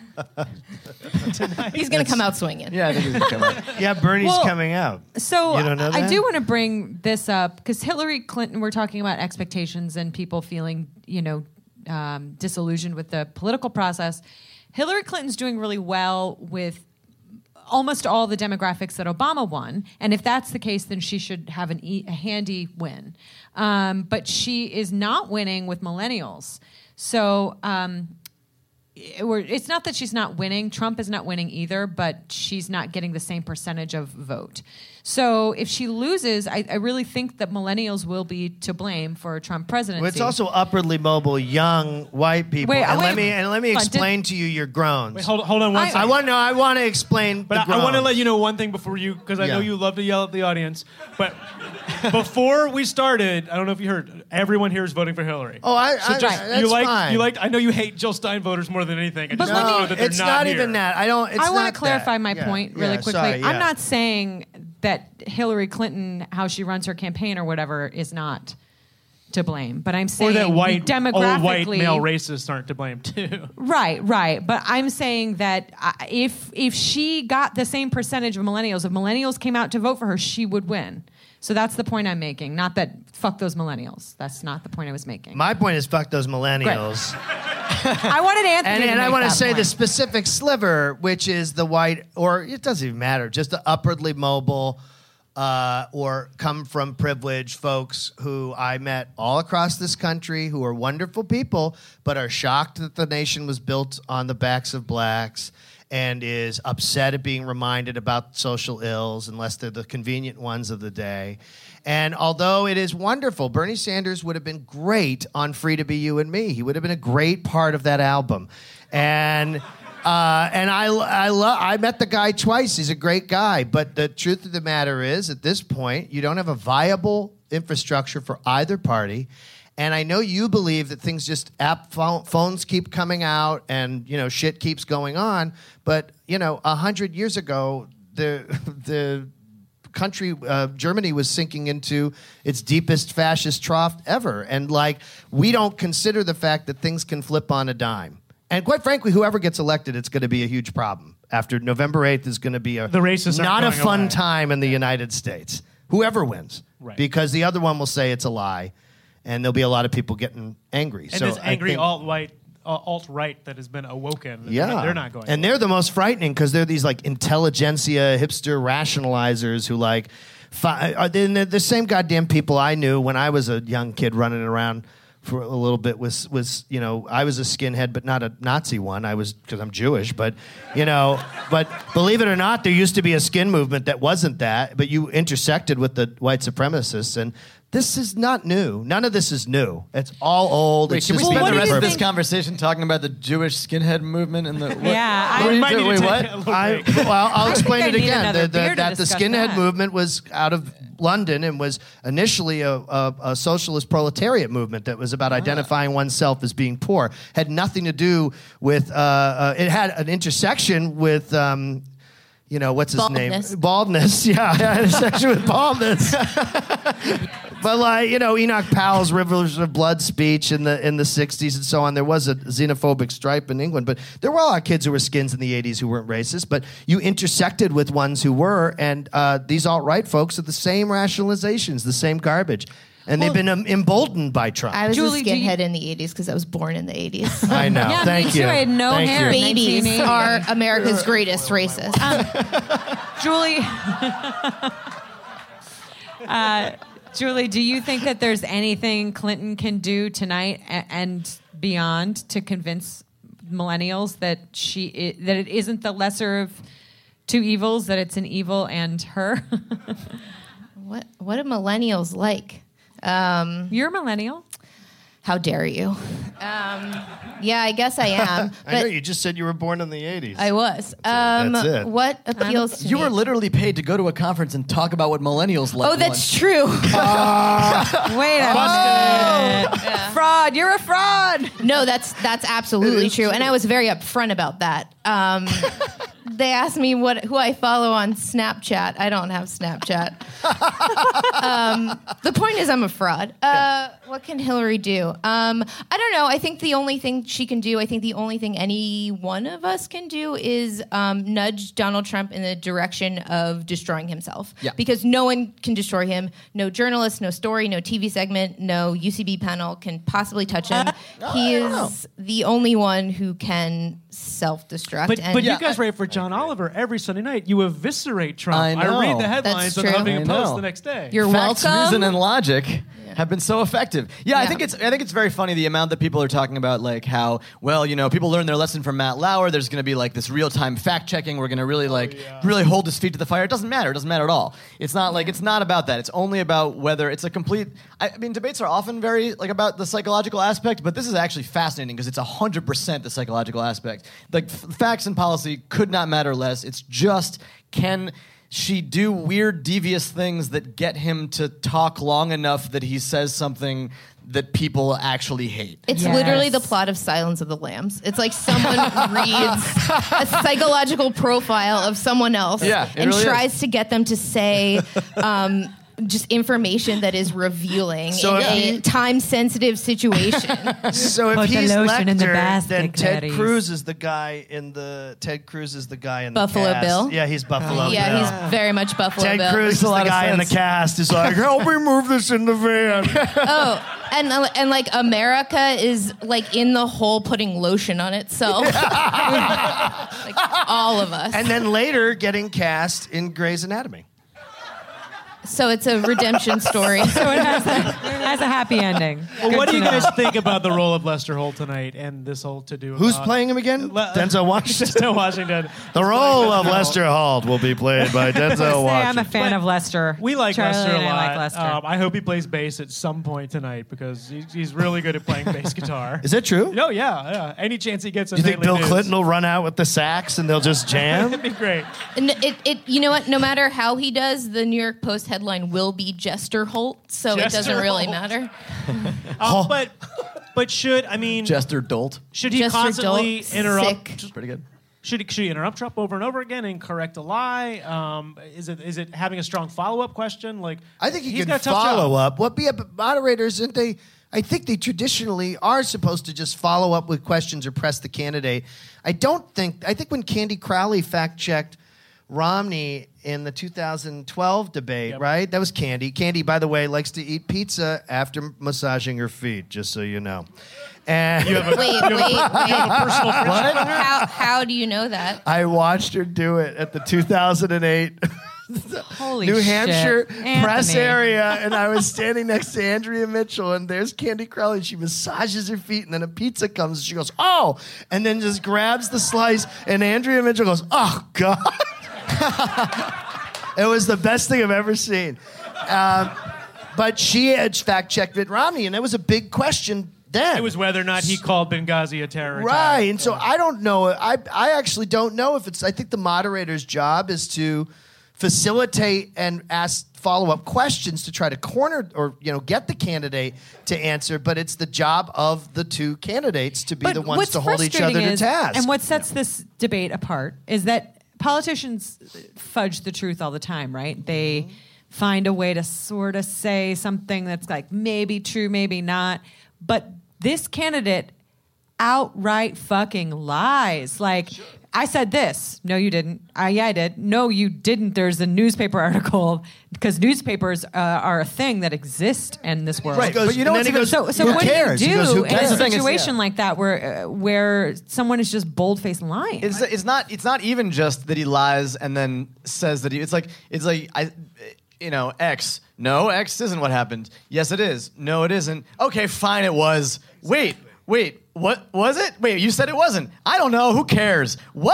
He's going to come out swinging. yeah, I think he's gonna come out. Yeah, Bernie's Well, coming out. So You don't know I that? do want to bring this up because Hillary Clinton, we're talking about expectations and people feeling, you know, um, disillusioned with the political process. Hillary Clinton's doing really well with almost all the demographics that Obama won. And if that's the case, then she should have an e- a handy win. Um, but she is not winning with millennials. So um, it- we're, it's not that she's not winning. Trump is not winning either, but she's not getting the same percentage of vote. So if she loses, I, I really think that millennials will be to blame for a Trump presidency. Well, it's also upwardly mobile, young white people. Wait, and wait. let me and let me Hold on, explain to you your groans. Wait, hold, hold on one I- second. I want no. I want to explain. But the I, I want to groans. let you know one thing before you, because I know Yeah. you love to yell at the audience. But before we started, I don't know if you heard, everyone here is voting for Hillary. Oh, I, So I, just, that's you like, fine. you like. I know you hate Jill Stein voters more than anything. I But just let want to me- know that they're it's not, not, here. even that. I don't. It's I want not to clarify that. my Yeah, point really yeah, quickly. sorry, I'm yeah. not saying that Hillary Clinton, how she runs her campaign or whatever, is not to blame. But I'm Or saying that white, demographically, old white male racists aren't to blame too. right, right. But I'm saying that uh, if if she got the same percentage of millennials, if millennials came out to vote for her, she would win. So that's the point I'm making. Not that fuck those millennials. That's not the point I was making. My point is fuck those millennials. I wanted Anthony And, to and I make want to that say the point. specific sliver, which is the white, or it doesn't even matter, just the upwardly mobile uh, or come from privilege folks who I met all across this country who are wonderful people, but are shocked that the nation was built on the backs of blacks and is upset at being reminded about social ills unless they're the convenient ones of the day. And although it is wonderful, Bernie Sanders would have been great on Free to Be You and Me. He would have been a great part of that album. And uh, and I I love I met the guy twice. He's a great guy. But the truth of the matter is, at this point, you don't have a viable infrastructure for either party. And I know you believe that things just app phone, phones keep coming out and you know shit keeps going on. But you know, a hundred years ago, the the country, uh, Germany was sinking into its deepest fascist trough ever. And like, we don't consider the fact that things can flip on a dime. And quite frankly, whoever gets elected, it's going to be a huge problem. After November eighth is going to be a The racists aren't not a going fun away. time in the United States. Whoever wins. Right. Because the other one will say it's a lie. And there'll be a lot of people getting angry. And so this I angry think- alt-right, uh, alt-right that has been awoken. yeah, They're not going and away. they're the most frightening because they're these like intelligentsia hipster rationalizers who like fi- are they they're the same goddamn people I knew when I was a young kid running around for a little bit. Was was you know I was a skinhead but not a Nazi one. I was because I'm Jewish, but you know, but believe it or not, there used to be a skin movement that wasn't that, but you intersected with the white supremacists and. This is not new. None of this is new. It's all old. Wait, it's can we just spend what the do rest you of this think- conversation talking about the Jewish skinhead movement and the what? Yeah, I- What are We you might doing? need Wait, to what? take a little I, break. well, I'll I explain think it I need again. another The- the- beer to that the discuss skinhead that. movement was out of London and was initially a, a, a socialist proletariat movement that was about identifying oneself as being poor. Had nothing to do with. Uh, uh, it had an intersection with. Um, you know, what's his Baldness. name? Baldness. Yeah, it had an intersection with baldness. But like you know, Enoch Powell's "Rivers of Blood" speech in the in the sixties and so on. There was a xenophobic stripe in England, but there were a lot of kids who were skins in the eighties who weren't racist. But you intersected with ones who were, and uh, these alt right folks are the same rationalizations, the same garbage, and they've been um, emboldened by Trump. I was Julie, a do you- skinhead in the eighties because I was born in the eighties. I know. Yeah, Thank me too. you. I had no Thank hair. you. Babies nineteen eighty. are America's greatest racist. Julie, uh, Julie, do you think that there's anything Clinton can do tonight a- and beyond to convince millennials that she I- that it isn't the lesser of two evils, that it's an evil and her? what what are millennials like? Um, You're a millennial. How dare you? Um, yeah, I guess I am. I know But you just said you were born in the eighties. I was. Um, That's it. What appeals to You me? were literally paid to go to a conference and talk about what millennials like. Oh, that's true. Wait a minute. Fraud. You're a fraud. No, that's that's absolutely true. and I was very upfront about that. Um, they asked me what who I follow on Snapchat. I don't have Snapchat. um, the point is, I'm a fraud. Uh, what can Hillary do? Um, I don't know. I think the only thing she can do, I think the only thing any one of us can do is um, nudge Donald Trump in the direction of destroying himself. Yeah. Because no one can destroy him. No journalist, no story, no T V segment, no U C B panel can possibly touch him. he is the only one who can self-destruct. But, and but Yeah, you guys I- write for John Oliver every Sunday night. You eviscerate Trump. I know. read the headlines That's on true. the Huffington I Post know. the next day. You're Facts, welcome. reason, and logic have been so effective. Yeah, I Yeah. think it's I think it's very funny the amount that people are talking about, like how well you know people learn their lesson from Matt Lauer. There's going to be like this real time fact checking. We're going to really like yeah. really hold his feet to the fire. It doesn't matter. It doesn't matter at all. It's not like it's not about that. It's only about whether it's a complete. I, I mean, debates are often very like about the psychological aspect, but this is actually fascinating because it's a hundred percent the psychological aspect. Like f- facts and policy could not matter less. It's just can she do weird, devious things that get him to talk long enough that he says something that people actually hate. It's Yes. literally the plot of Silence of the Lambs. It's like someone reads a psychological profile of someone else Yeah, it and really tries is. to get them to say um, just information that is revealing So in if a he- time-sensitive situation. So if Put the he's lotion in the Lecter, basket, then Ted Clarice. Cruz is the guy in the Ted Cruz is the guy in the Buffalo cast. Bill? Yeah, he's Buffalo yeah, Bill. he's very much Buffalo Ted Bill. Cruz is a lot the of guy in the sense. cast. Is like, help me move this in the van. Oh, and and like America is like in the hole putting lotion on itself. Like all of us. And then later getting cast in Grey's Anatomy. So it's a redemption story. So it has a, it has a happy ending. Well, Good what do to you know. guys think about the role of Lester Holt tonight and this whole to do? Who's about- playing him again? Le- Denzel Washington. Denzel Washington. The role of Lester Holt will be played by Denzel Say I'm a Washington. fan of Lester. We like Charlie Lester a and lot. I like Lester. Um, I hope he plays bass at some point tonight because he's, he's really good at playing bass guitar. Is that true? No, yeah, yeah. Any chance he gets, Do you think Bill Clinton will run out with the sax and they'll just jam? That'd be great. And it, it, you know what? No matter how he does, the New York Post headline will be Jester Holt, so Jester it doesn't really Holt. matter. Um, but but should I mean Jester Dolt. should he Jester constantly Dolt, interrupt? sick. Pretty good. Should he, should he interrupt Trump over and over again and correct a lie? Um, is it is it having a strong follow up question? Like I think you he's can got a tough follow job. up. What be moderators? Aren't they? I think they traditionally are supposed to just follow up with questions or press the candidate. I don't think. I think when Candy Crowley fact checked Romney in the two thousand twelve debate, Yep. right? That was Candy. Candy, by the way, likes to eat pizza after massaging her feet. Just so you know. And Wait, wait, wait. what? How, how do you know that? I watched her do it at the two thousand eight Holy New shit. Hampshire press Anthony. area, and I was standing next to Andrea Mitchell, and there's Candy Crowley. She massages her feet, and then a pizza comes. She goes, "Oh," and then just grabs the slice, and Andrea Mitchell goes, "Oh God!" It was the best thing I've ever seen. Um, but she had fact checked Mitt Romney, and it was a big question then. It was whether or not he called Benghazi a terror attack. Right, and so I don't know. I I actually don't know if it's. I think the moderator's job is to facilitate and ask follow-up questions to try to corner or you know get the candidate to answer. But it's the job of the two candidates to be But the ones what's to hold each other frustrating to is- task. And what sets this debate apart is that politicians fudge the truth all the time, right? They Mm-hmm. find a way to sort of say something that's like maybe true, maybe not. But this candidate outright fucking lies. Like, I said this. No, you didn't. Uh, yeah, I did. No, you didn't. There's a newspaper article because newspapers uh, are a thing that exist in this world. Right, but you know And what's then even- so, so who what cares? do He you goes, do who in cares? a That's the thing is, situation yeah. like that where uh, where someone is just bold-faced lying? It's, it's not it's not even just that he lies and then says that he it's like it's like I you know X no X isn't what happened. Yes it is. No it isn't. Okay fine it was. Wait wait what was it? Wait you said it wasn't. I don't know. Who cares? What?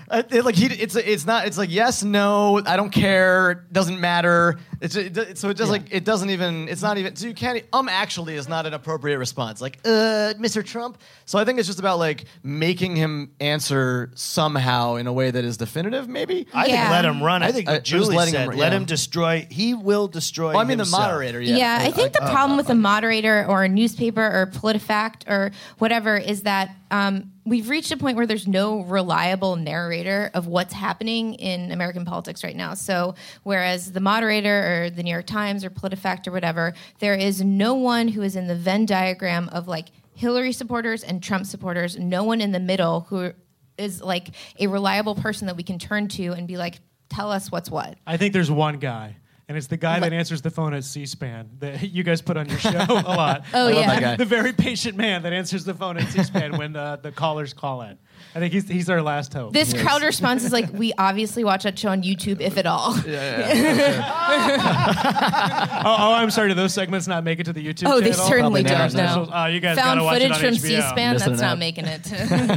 Uh, it, like he, it's it's not. It's like yes, no, I don't care, doesn't matter. It's it, it- so it just like it doesn't even. It's not even. So you can't. Um, actually, is not an appropriate response. Like, uh, Mister Trump. So I think it's just about like making him answer somehow in a way that is definitive. Maybe. I Yeah. think let him run. I think Uh, what just Julie letting said, him- let yeah. him destroy. He will destroy. Well, I mean himself. the moderator. Yeah. Yeah, I think the uh, problem with a moderator or a newspaper or PolitiFact or whatever is that um, we've reached a point where there's no reliable narrator of what's happening in American politics right now. So whereas the moderator or the New York Times or PolitiFact or whatever, there is no one who is in the Venn diagram of like Hillary supporters and Trump supporters, no one in the middle who is like a reliable person that we can turn to and be like, tell us what's what. I think there's one guy, and it's the guy that answers the phone at C-SPAN that you guys put on your show a lot. Oh, I love yeah. that guy. The very patient man that answers the phone at C-SPAN when uh, the callers call in. I think he's he's our last hope. This crowd response is like, we obviously watch that show on YouTube, if at all. oh, oh, I'm sorry. Do those segments not make it to the YouTube Oh, channel? they certainly Probably don't. not. No. Oh, you guys Found gotta watch it footage on from H B O. C-SPAN, Missing that's it not out. making it.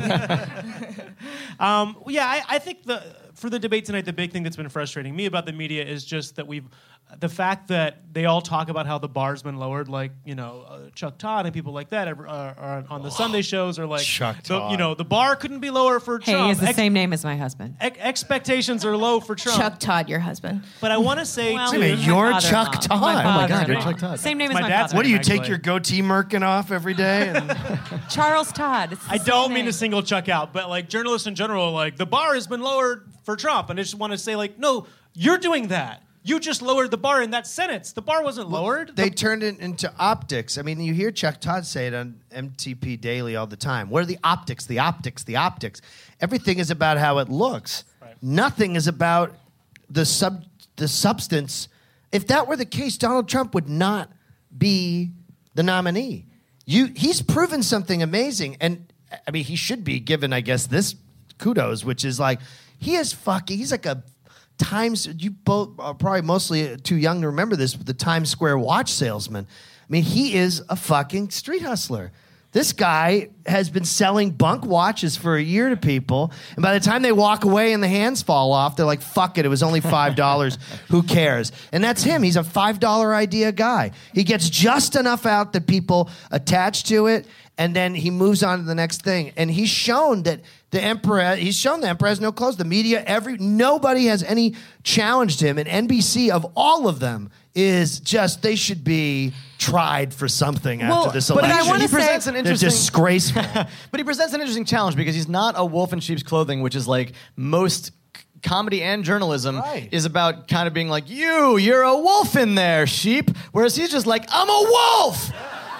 Um, well, yeah, I, I think the for the debate tonight, the big thing that's been frustrating me about the media is just that we've the fact that they all talk about how the bar's been lowered, like you know uh, Chuck Todd and people like that are, are, are on the Sunday shows, or like Chuck the, Todd. you know the bar couldn't be lower for Hey, Trump. he has the Ex- same name as my husband. ex- expectations are low for Trump. Chuck Todd, your husband. But I want to say Well, too. Wait a minute, my you're father-in-law. Chuck Todd. My Oh my God, father-in-law. you're Chuck Todd. Same name My as my dad's father. What do you Actually. take your goatee merkin off every day? And Charles Todd. It's the I same don't mean name. to single Chuck out, but like journalists in general, like the bar has been lowered for Trump, and I just want to say, like, no, you're doing that. You just lowered the bar in that sentence. The bar wasn't lowered. they turned it into optics. I mean, you hear Chuck Todd say it on M T P Daily all the time. What are the optics? The optics, the optics. Everything is about how it looks. Right. Nothing is about the sub the substance. If that were the case, Donald Trump would not be the nominee. You he's proven something amazing. And I mean, he should be given, I guess, this kudos, which is like he is fucking he's like a Times, you both are probably mostly too young to remember this, but the Times Square watch salesman. I mean, he is a fucking street hustler. This guy has been selling bunk watches for a year to people, and by the time they walk away and the hands fall off, they're like, fuck it, it was only five dollars. Who cares? And that's him. He's a five dollar idea guy. He gets just enough out that people attach to it, and then he moves on to the next thing. And he's shown that the emperor, he's shown the emperor has no clothes. The media, every nobody has any challenged him. And N B C, of all of them, is just, they should be tried for something Well, after this but I election. wanna he say- presents an They're interesting. disgraceful. But he presents an interesting challenge because he's not a wolf in sheep's clothing, which is like most c- comedy and journalism Right. is about kind of being like, you, you're a wolf in there, sheep. Whereas he's just like, I'm a wolf.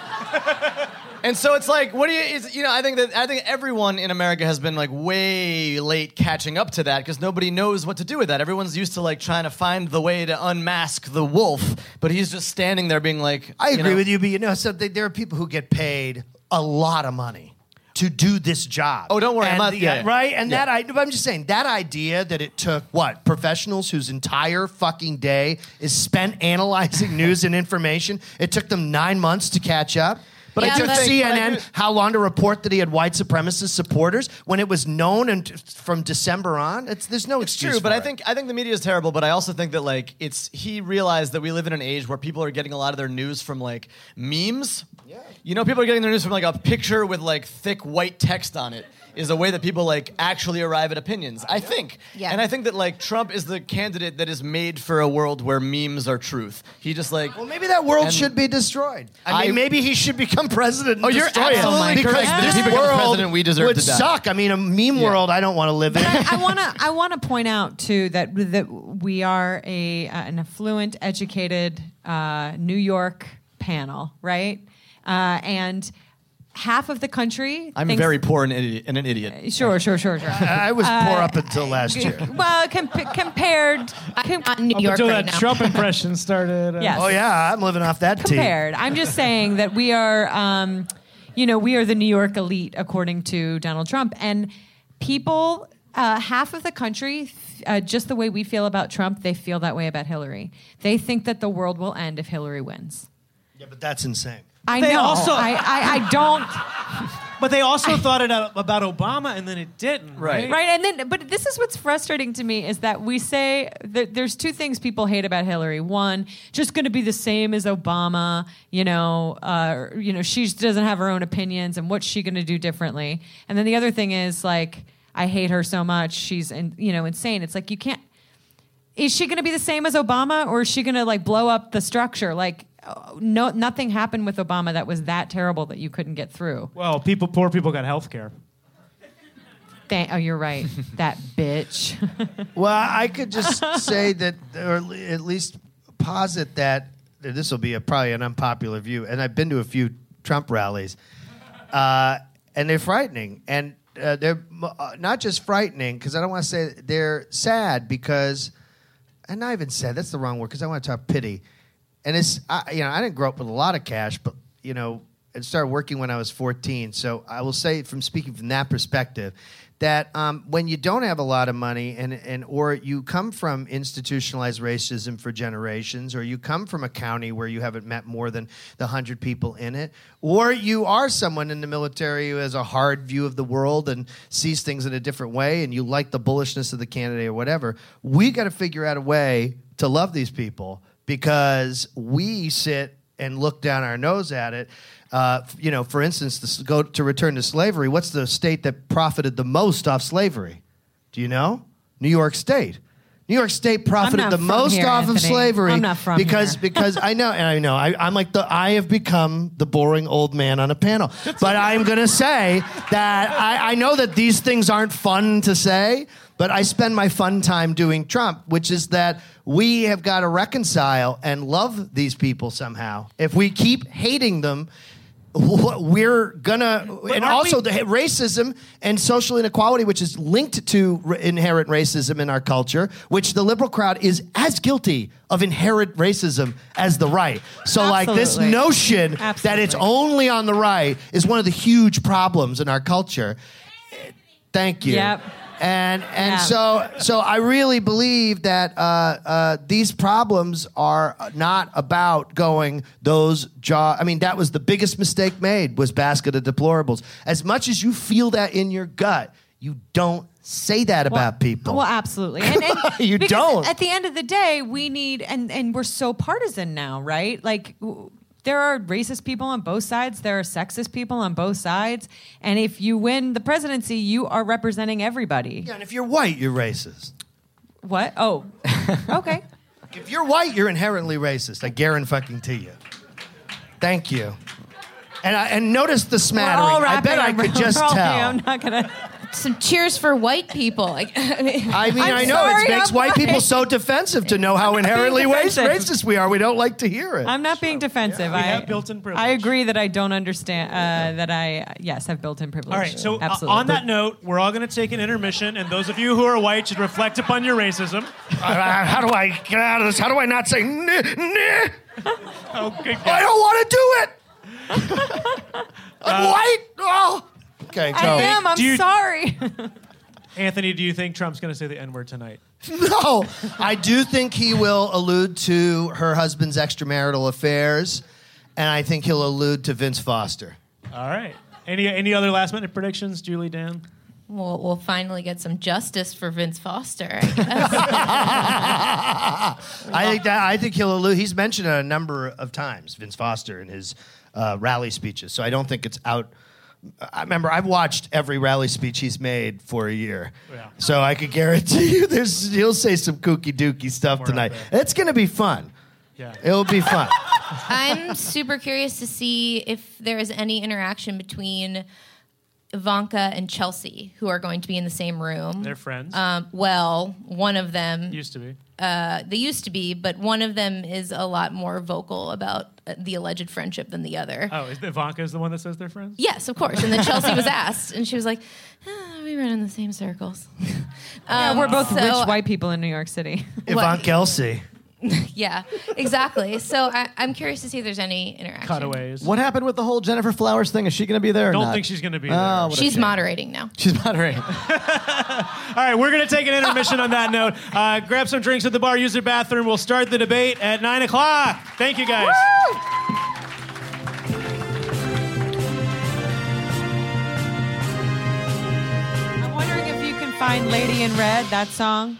And so it's like, what do you, it's, you know, I think that, I think everyone in America has been like way late catching up to that because nobody knows what to do with that. Everyone's used to like trying to find the way to unmask the wolf, but he's just standing there being like, I you agree know, with you, but you know something? There are people who get paid a lot of money to do this job. Oh, don't worry, I'm And not- the- yeah, yeah. right? And Yeah. that I, but I'm just saying that idea that it took what professionals whose entire fucking day is spent analyzing news and information. It took them nine months to catch up. But Yeah, it took but- C N but I N agree- how long to report that he had white supremacist supporters when it was known and from December on. It's there's no It's excuse. true, but for I it. think I think the media is terrible. But I also think that like it's he realized that we live in an age where people are getting a lot of their news from like memes. Yeah. You know, people are getting their news from like a picture with like thick white text on it. Is a way that people like actually arrive at opinions. I think, Yeah. and I think that like Trump is the candidate that is made for a world where memes are truth. He just like Well, maybe that world And- should be destroyed. I mean, I- maybe he should become president. And Oh, you're destroy it. absolutely because correct. If this he becomes world president, we deserve would to die. suck. I mean, a meme world I don't want to live in. I, I want to. I want to point out too that that we are a uh, an affluent, educated uh, New York panel, right? Uh, and half of the country. I'm thinks- very poor and, idiot, and an idiot. Sure, sure, sure, sure. I was poor up until last year. Well, com- compared. com- Not in New Up York until right that now. Trump impression started. uh, Yes. Oh yeah, I'm living off that tea. compared. I'm just saying that we are, um, you know, we are the New York elite according to Donald Trump, and people, uh, half of the country, uh, just the way we feel about Trump, they feel that way about Hillary. They think that the world will end if Hillary wins. Yeah, but that's insane. I They know. also- I, I, I don't. But they also thought it out about Obama, and then it didn't. Right. Right, and then, but this is what's frustrating to me is that we say that there's two things people hate about Hillary. One, just going to be the same as Obama. You know, uh, you know, she doesn't have her own opinions, and what's she going to do differently? And then the other thing is like, I hate her so much. She's, in, you know, insane. It's like you can't. Is she going to be the same as Obama, or is she going to like blow up the structure? Like, no, nothing happened with Obama that was that terrible that you couldn't get through. Well, people, poor people got health care. Thank, oh, you're right. That bitch. Well, I could just say that, or at least posit that this will be a, probably an unpopular view, and I've been to a few Trump rallies, uh, and they're frightening, and uh, they're uh, not just frightening because I don't want to say they're sad because, and not even sad. That's the wrong word because I want to talk pity. And it's, I, you know, I didn't grow up with a lot of cash, but, you know, I started working when I was fourteen. So I will say, from speaking from that perspective, that um, when you don't have a lot of money and, and or you come from institutionalized racism for generations, or you come from a county where you haven't met more than the one hundred people in it, or you are someone in the military who has a hard view of the world and sees things in a different way, and you like the bullishness of the candidate or whatever, we got to figure out a way to love these people. Because we sit and look down our nose at it. Uh, you know, for instance, to go to return to slavery, what's the state that profited the most off slavery? Do you know? New York State. New York State profited the most here, off Anthony. of slavery I'm not from because here. because I know and I know I, I'm like the I have become the boring old man on a panel. But I'm gonna say that I, I know that these things aren't fun to say, but I spend my fun time doing Trump, which is that we have got to reconcile and love these people somehow. If we keep hating them, we're gonna, and also the racism and social inequality, which is linked to r- inherent racism in our culture, which the liberal crowd is as guilty of inherent racism as the right. So like this Absolutely. notion that it's Absolutely. only on the right is one of the huge problems in our culture. Thank you. Yep. And and Yeah. so so I really believe that uh, uh, these problems are not about going those jaw. I mean, that was the biggest mistake made was basket of deplorables. As much as you feel that in your gut, you don't say that about people. Well, absolutely. And, and You because don't. At the end of the day, we need, and, and we're so partisan now, right? Like, w- there are racist people on both sides. There are sexist people on both sides. And if you win the presidency, you are representing everybody. Yeah, and if you're white, you're racist. What? Oh, okay. If you're white, you're inherently racist. I guarantee you. Thank you. And I, and notice the We're smattering. all I bet I rapping. could just We're all- tell. I'm not gonna. Some cheers for white people. Like, I mean, I mean, I'm I know sorry, it makes I'm white not- people so defensive to know how inherently being race, defensive. racist we are. We don't like to hear it. I'm not being defensive. we I have built-in privilege. I agree that I don't understand. Uh, that I yes have built-in privilege. All right, so uh, absolutely. on that note, we're all going to take an intermission, and those of you who are white should reflect upon your racism. Uh, how do I get out of this? How do I not say nah, nah? Oh, good I don't want to do it. I'm white. Oh. Okay, go. I am. I'm Do you- sorry. Anthony, do you think Trump's going to say the N-word tonight? No, I do think he will allude to her husband's extramarital affairs, and I think he'll allude to Vince Foster. All right. Any any other last-minute predictions, Julie, Dan? we'll, we'll finally get some justice for Vince Foster, I guess. I think that I think he'll allude. He's mentioned it a number of times, Vince Foster, in his uh, rally speeches. So I don't think it's out. I remember I've watched every rally speech he's made for a year, Yeah. so I could guarantee you, there's he'll say some kooky dooky stuff More tonight. out there. It's going to be fun. Yeah. It'll be fun. I'm super curious to see if there is any interaction between Ivanka and Chelsea, who are going to be in the same room. They're friends. Um, well, one of them, Used to be. uh, they used to be, but one of them is a lot more vocal about uh, the alleged friendship than the other. Oh, is Ivanka is the one that says they're friends? Yes, of course. And then Chelsea was asked, and she was like, "Ah, "We run in the same circles." Yeah, Um, we're both so- rich white people in New York City. Yvonne Kelsey. Yeah, exactly. So I, I'm curious to see if there's any interaction. Cutaways. What happened with the whole Jennifer Flowers thing? Is she going to be there or Don't not? think she's going to be Oh, there. what a She's shame. moderating now. She's moderating. All right, we're going to take an intermission on that note. Uh, grab some drinks at the bar, use the bathroom. We'll start the debate at nine o'clock. Thank you, guys. find Lady in Red, that song?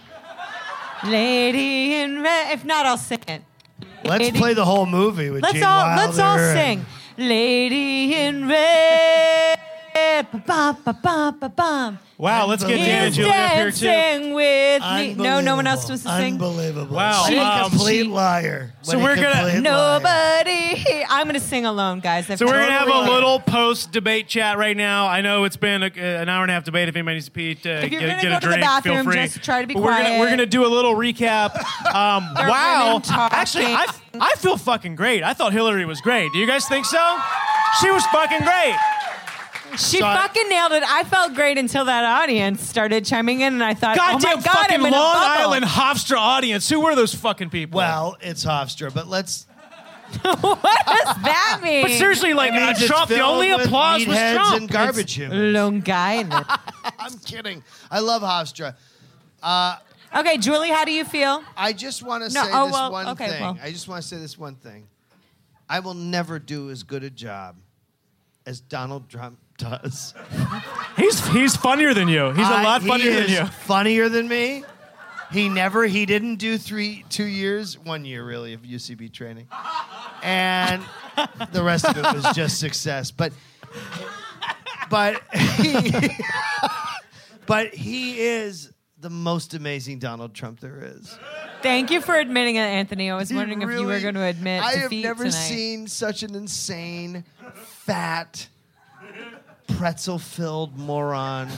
Lady in Red. If not, I'll sing it. Let's Lady- play the whole movie with Let's Gene all Wilder. let's all and- sing. Lady in Red. Ba-ba-ba-ba-ba-bum. Wow, let's get Dan and Is Julie up here too. dancing with me. No, no one else Unbelievable. was to sing. Unbelievable. Wow, What a um, complete she- liar. So What a we're gonna- complete liar. Nobody. I'm gonna sing alone, guys. I've So we're gonna have a Totally. little post-debate chat right now. I know it's been a, an hour and a half debate. If anybody needs to pee, uh, If you're get, gonna get go a to the drink, feel bathroom, free. just try to be But we're gonna quiet. we're gonna do a little recap. Um, There are wow, women talking. actually, I I feel fucking great. I thought Hillary was great. Do you guys think so? She was fucking great. She So I- fucking nailed it. I felt great until that audience started chiming in, and I thought, oh Goddamn my god, fucking I'm in a Long bubble. Island Hofstra audience. Who were those fucking people? Well, it's Hofstra, but let's. What does that mean? but seriously, like It uh, means it's Trump. The filled only with applause was meatheads Trump. and garbage humans. Long Island. I'm kidding. I love Hofstra. Okay, Julie, how do you feel? I just want to No, say oh, this well, one okay, thing. well. I just want to say this one thing. I will never do as good a job as Donald Trump does. He's he's funnier than you. He's a I- lot he funnier than is you. Funnier than me. He never. He didn't do three, two years, one year really of U C B training, and the rest of it was just success. But, but he, but he is the most amazing Donald Trump there is. Thank you for admitting it, Anthony. I was He wondering if you were really- going to admit I have defeat never tonight. seen such an insane, fat, pretzel-filled moron.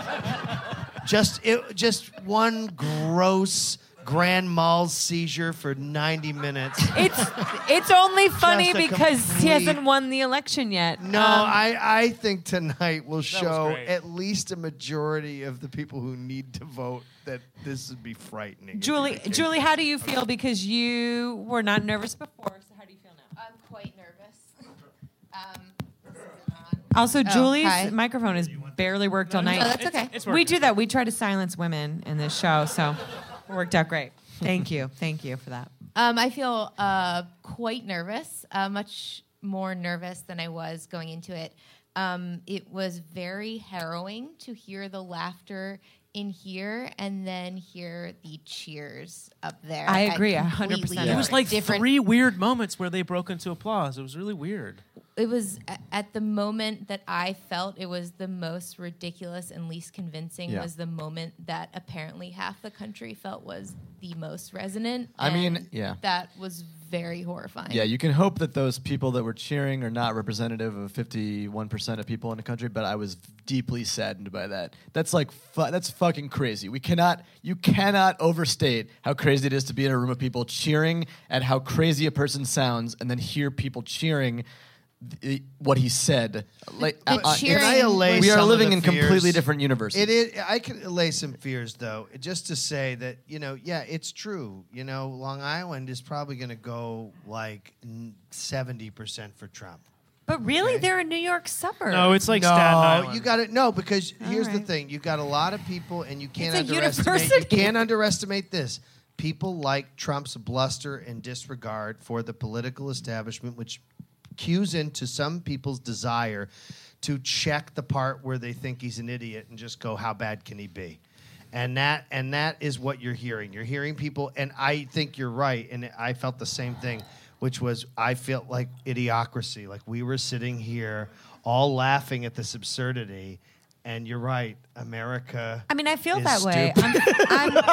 just it, just one gross grand mal seizure for ninety minutes. It's it's only funny Just a because he complete- hasn't won the election yet. No, Um, I, I think tonight will show great. at least a majority of the people who need to vote that this would be frightening. if Julie, he became- Julie, how do you feel? Because you were not nervous before. So how do you feel now? I'm quite nervous. Um, this isn't on. Also, Julie's hi. microphone has barely worked all night. Oh, that's okay. It's we working. do that. We try to silence women in this show, so it worked out great. Thank you. Thank you for that. Um, I feel uh, quite nervous, uh, much more nervous than I was going into it. Um, it was very harrowing to hear the laughter in here and then hear the cheers up there. I at agree, one hundred percent. completely It was like different. three weird moments where they broke into applause. It was really weird. It was a- at the moment that I felt it was the most ridiculous and least convincing Yeah. was the moment that apparently half the country felt was the most resonant. I mean, and yeah. That was very horrifying. Yeah, you can hope that those people that were cheering are not representative of fifty-one percent of people in the country, but I was deeply saddened by that. That's like fu- that's fucking crazy. We cannot you cannot overstate how crazy it is to be in a room of people cheering at how crazy a person sounds and then hear people cheering th- what he said. Like The uh, uh, cheering Can I allay we are some of living the in fears? completely different universes. It is. I could allay some fears, though, just to say that you know, yeah, it's true. You know, Long Island is probably going to go like seventy percent for Trump. But really, Okay. they're a New York suburb. No, it's like no, Staten Island. you got it. No, because here's the right. thing: you got a lot of people, and you can't It's a underestimate. You university. can't underestimate this. People like Trump's bluster and disregard for the political establishment, which cues into some people's desire to check the part where they think he's an idiot and just go, "How bad can he be?" And that and that is what you're hearing. You're hearing people, and I think you're right. And I felt the same thing, which was I felt like idiocracy. Like we were sitting here all laughing at this absurdity. And you're right, America. I mean, I feel is that way. stupid. I'm, I'm,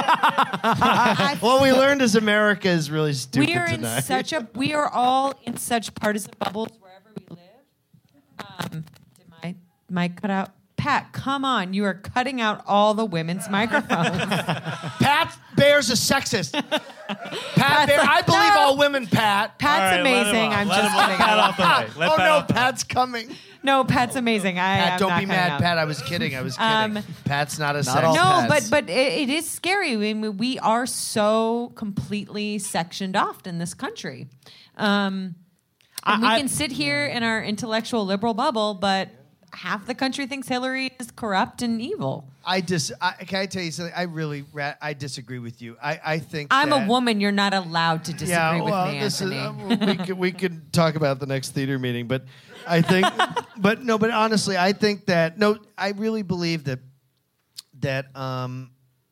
I What we learned is America is really stupid we are in tonight. such a we are all in such partisan bubbles wherever we live. Um, did my mic cut out? Pat, come on! You are cutting out all the women's microphones. Pat Bear's a sexist. Pat Bear, I believe No. all women, Pat. Pat's All right, let him amazing. off. I'm Let just him off. kidding. Pat off the mic. Let oh Pat no, off the mic. Pat's coming. No, Pat's amazing. I Pat, am don't not be cutting mad, out. Pat. I was kidding. I was kidding. Um, Pat's not a Not all sexist. No, Pats. but but it, it is scary. I mean, we are so completely sectioned off in this country. Um, and we I- can sit here in our intellectual liberal bubble, but half the country thinks Hillary is corrupt and evil. I dis. I, can I tell you something? I really, ra- I disagree with you. I, I think I'm that, a woman. You're not allowed to disagree Yeah, with well, me, this is, Anthony. uh, we could we could talk about the next theater meeting, but I think, but no, but honestly, I think that no, I really believe that that um,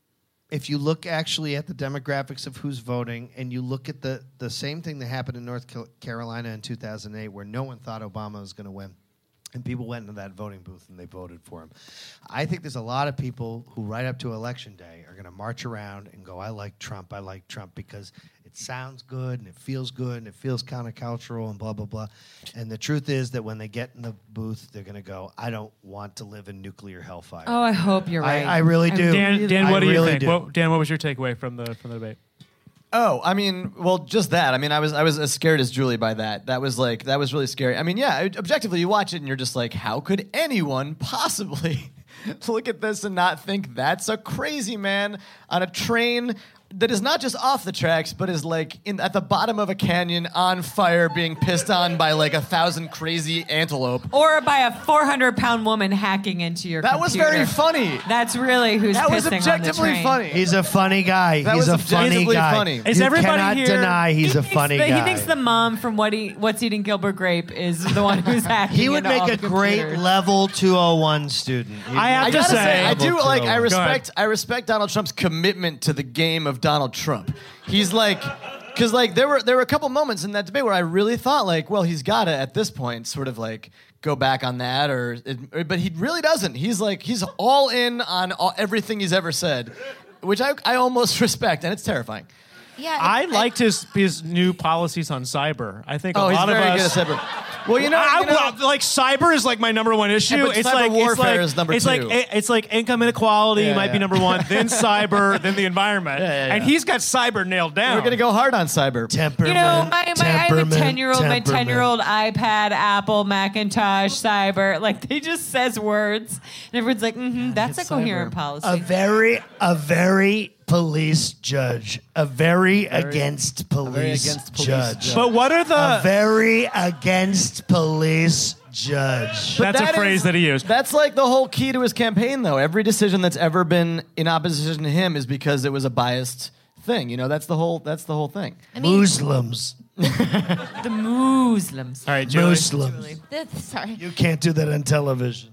if you look actually at the demographics of who's voting, and you look at the the same thing that happened in North Carolina in two thousand eight, where no one thought Obama was going to win. And people went into that voting booth and they voted for him. I think there's a lot of people who, right up to Election Day, are going to march around and go, I like Trump, I like Trump, because it sounds good and it feels good and it feels countercultural and blah, blah, blah. And the truth is that when they get in the booth, they're going to go, I don't want to live in nuclear hellfire. Oh, I hope you're right. I, I really do. Dan, Dan, what I do you really think? do. What, Dan, what was your takeaway from the from the debate? Oh, I mean, well, just that. I mean, I was I was as scared as Julie by that. That was like that was really scary. I mean, yeah, objectively, you watch it and you're just like, how could anyone possibly look at this and not think that's a crazy man on a train that is not just off the tracks, but is like in at the bottom of a canyon on fire, being pissed on by like a thousand crazy antelope. Or by a four hundred pound woman hacking into your That was computer. very funny. That's really who's That was pissing on the objectively train. funny. He's a funny guy. That he's was a funny objectively guy. funny. Is you everybody cannot here- deny he's He a thinks funny the- guy. He thinks the mom from what he, What's Eating Gilbert Grape is the one who's hacking. He would into make all a the great computers. level two oh one student. He'd I have make to a gotta say- I level do like. I two oh one. respect. I respect Donald Trump's commitment to the game of Donald Trump. He's like, because like there were there were a couple moments in that debate where I really thought like, well, he's got to at this point sort of like go back on that, or, it, but he really doesn't. He's like he's all in on all, everything he's ever said, which I I almost respect, and it's terrifying. Yeah, I it- liked his his new policies on cyber. I think Oh, a he's lot very of good us. at cyber. Well, you know, I, you know well, like cyber is like my number one issue. Yeah, but it's cyber like warfare it's like, is number it's two. like it's like income inequality Yeah, might yeah. be number one, then cyber, then the environment, Yeah, yeah, and yeah. he's got cyber nailed down. we're gonna go hard on cyber. Temperament. You know, my, my, I have a temperament, ten-year-old, my temperament. ten-year-old iPad, Apple, Macintosh, cyber. Like, they just says words. And everyone's like, mm-hmm, that's a it's coherent cyber. policy. A very, a very police judge. A very, against police against police judge. judge. But what are the? A very against police judge. That's a That phrase is- that he used. That's like the whole key to his campaign, though. Every decision that's ever been in opposition to him is because it was a biased thing. You know, that's the whole. That's the whole thing. I mean, Muslims. the Muslims. All right, Julie. Muslims. the, sorry. You can't do that on television.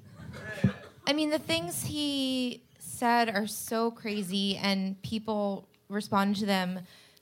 I mean, the things he said are so crazy, and people respond to them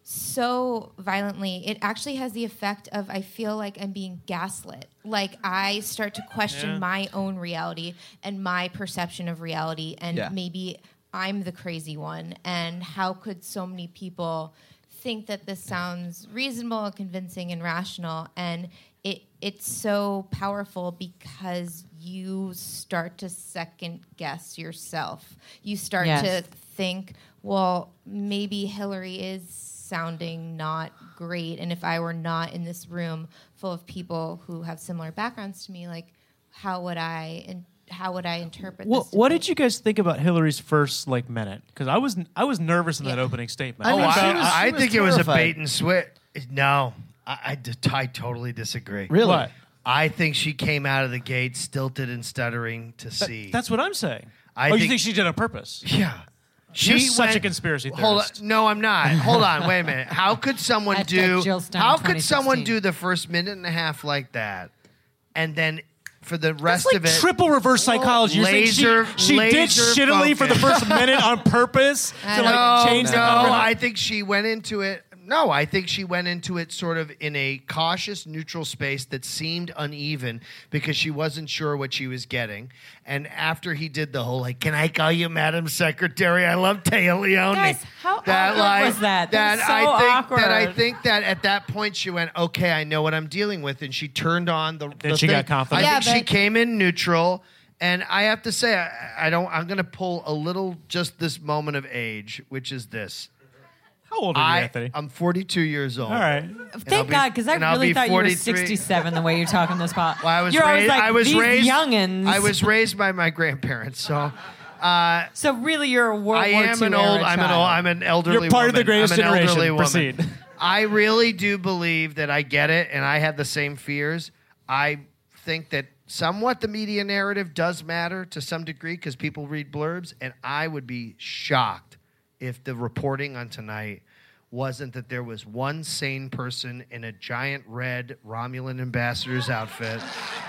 so violently. It actually has the effect of I feel like I'm being gaslit. Like I start to question Yeah. my own reality and my perception of reality, and Yeah. maybe I'm the crazy one. And how could so many people think that this sounds reasonable and convincing and rational? And it it's so powerful because you start to second guess yourself. You start Yes. to think, well, maybe Hillary is sounding not great, and if I were not in this room full of people who have similar backgrounds to me, like how would I in, how would I interpret What, this? what did you guys think about Hillary's first like minute? Because I was I was nervous in that Yeah. opening statement. I mean, Oh, she I, was- I she was think it was a terrified. bait and switch. No, I, I, d- I totally disagree. Really? What? I think she came out of the gate stilted and stuttering to see. That's what I'm saying. I oh, you think- think she did on purpose? yeah. You're such a conspiracy Hold on. theorist. No, I'm not. Hold on. Wait a minute. How could someone At- do? at Jill Stein How in could someone twenty sixteen. do the first minute and a half like that, and then for the That's rest like of it, triple reverse psychology. You're saying laser- she, she did laser shittily for the focus. first minute on purpose I to don't like no, change no, the number. I think she went into it. No, I think she went into it sort of in a cautious, neutral space that seemed uneven because she wasn't sure what she was getting. And after he did the whole like, "Can I call you Madam Secretary? I love Taya Leone." Guys, how awkward like, was that? That was so I think awkward. that I think that at that point she went, "Okay, I know what I'm dealing with," and she turned on the. Then the she thing. got confident. I Yeah, think she but- came in neutral. And I have to say, I, I don't. I'm going to pull a little, just this moment of age, which is this. How old are you, I, Anthony? I'm forty-two years old. All right. I'll Thank be- God, because I and I'll really be thought you were forty-three. sixty-seven the way you talk on this pod. Well, I was You're always raised. like, I was these raised. youngins. I was raised by my grandparents, so uh, So really, you're a World I War am Two an old. era I'm an child. old. I'm an elderly. You're part of the woman. greatest I'm an generation. elderly woman. Proceed. I really do believe that I get it, and I have the same fears. I think that somewhat the media narrative does matter to some degree because people read blurbs, and I would be shocked if the reporting on tonight wasn't that there was one sane person in a giant red Romulan ambassador's outfit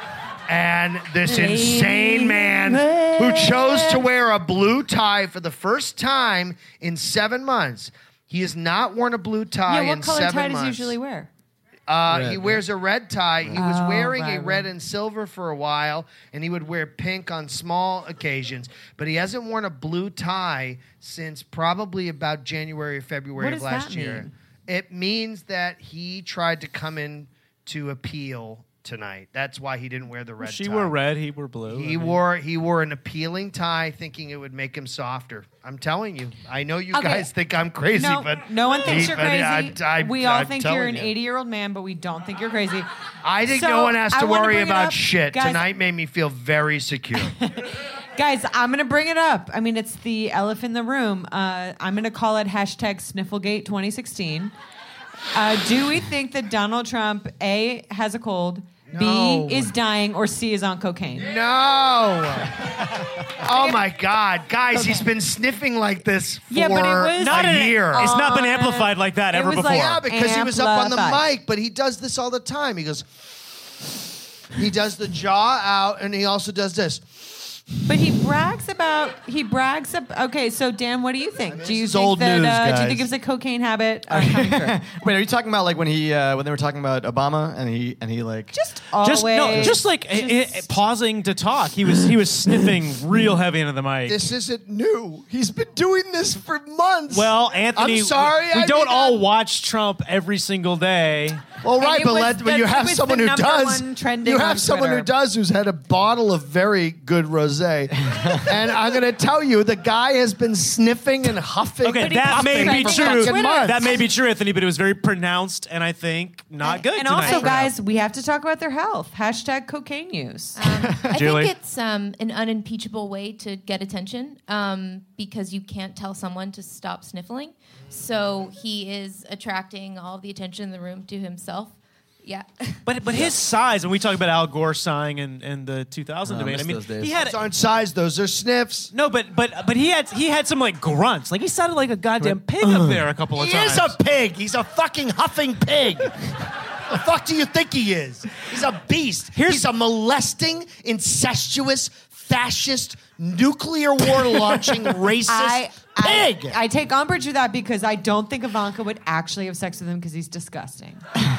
And this insane man who chose to wear a blue tie for the first time in seven months. He has not worn a blue tie Yeah, in what color seven tie months. does he usually wear? Uh, Red, he wears a red tie. He was Oh, wearing right, a red right. and silver for a while, and he would wear pink on small occasions. But he hasn't worn a blue tie since probably about January or February What of does last that year. mean? It means that he tried to come in to appeal tonight. That's why he didn't wear the red She tie. wore red, he wore blue. He I mean- wore he wore an appealing tie, thinking it would make him softer. I'm telling you. I know you Okay. guys think I'm crazy, No, but no one thinks he- you're but crazy. I, I, we all I'm think you're telling an you. eighty-year-old man, but we don't think you're crazy. I think So, no one has I to wanna worry bring it about up. shit. Guys, Tonight made me feel very secure. Guys, I'm going to bring it up. I mean, it's the elephant in the room. Uh, I'm going to call it hashtag Snifflegate twenty sixteen. Uh, do we think that Donald Trump, A, has a cold, No. B, is dying, or C, is on cocaine? No. Oh my God, guys, he's been sniffing like this for Yeah, but it was- a Not an- year. It's not been Uh, amplified like that it ever was before. like- Yeah, because he was up on the Amplified. mic, but he does this all the time. He goes, he does the jaw out, and he also does this. But he brags about, he brags about, okay, so Dan, what do you think? do you is think old that, news, uh, do you guys. think it was a cocaine habit? Uh, coming through? Wait, are you talking about like when he uh, when they were talking about Obama and he and he like Just always. Just no, just like i- i- just- pausing to talk. He was he was sniffing real heavy into the mic. This isn't new. He's been doing this for months. Well, Anthony, I'm sorry. we I don't mean, all I'm- watch Trump every single day. Well, And right, it but was let, the- but you it have was someone the who number does. one trending You have on someone who Twitter. does who's had a bottle of very good rosé, and I'm going to tell you, the guy has been sniffing and huffing. Okay, and that may puffing be for true. fucking months. That may be true, Anthony, but it was very pronounced and I think not good And tonight. also, guys, we have to talk about their health. Hashtag cocaine use. Um, I Julie? think it's um, an unimpeachable way to get attention um, because you can't tell someone to stop sniffling. So he is attracting all of the attention in the room to himself. Yeah. But but his size, when we talk about Al Gore sighing in, in the two thousand Oh, I debate, I miss mean, those days. he had Those aren't size; those are sniffs. no, but but but he had he had some like grunts, like he sounded like a goddamn pig up there a couple of He times. is a pig. He's a fucking huffing pig. The fuck do you think he is? He's a beast. Here's- He's a molesting, incestuous, fascist, nuclear war launching, racist I, pig. I I take umbrage with that because I don't think Ivanka would actually have sex with him because he's disgusting.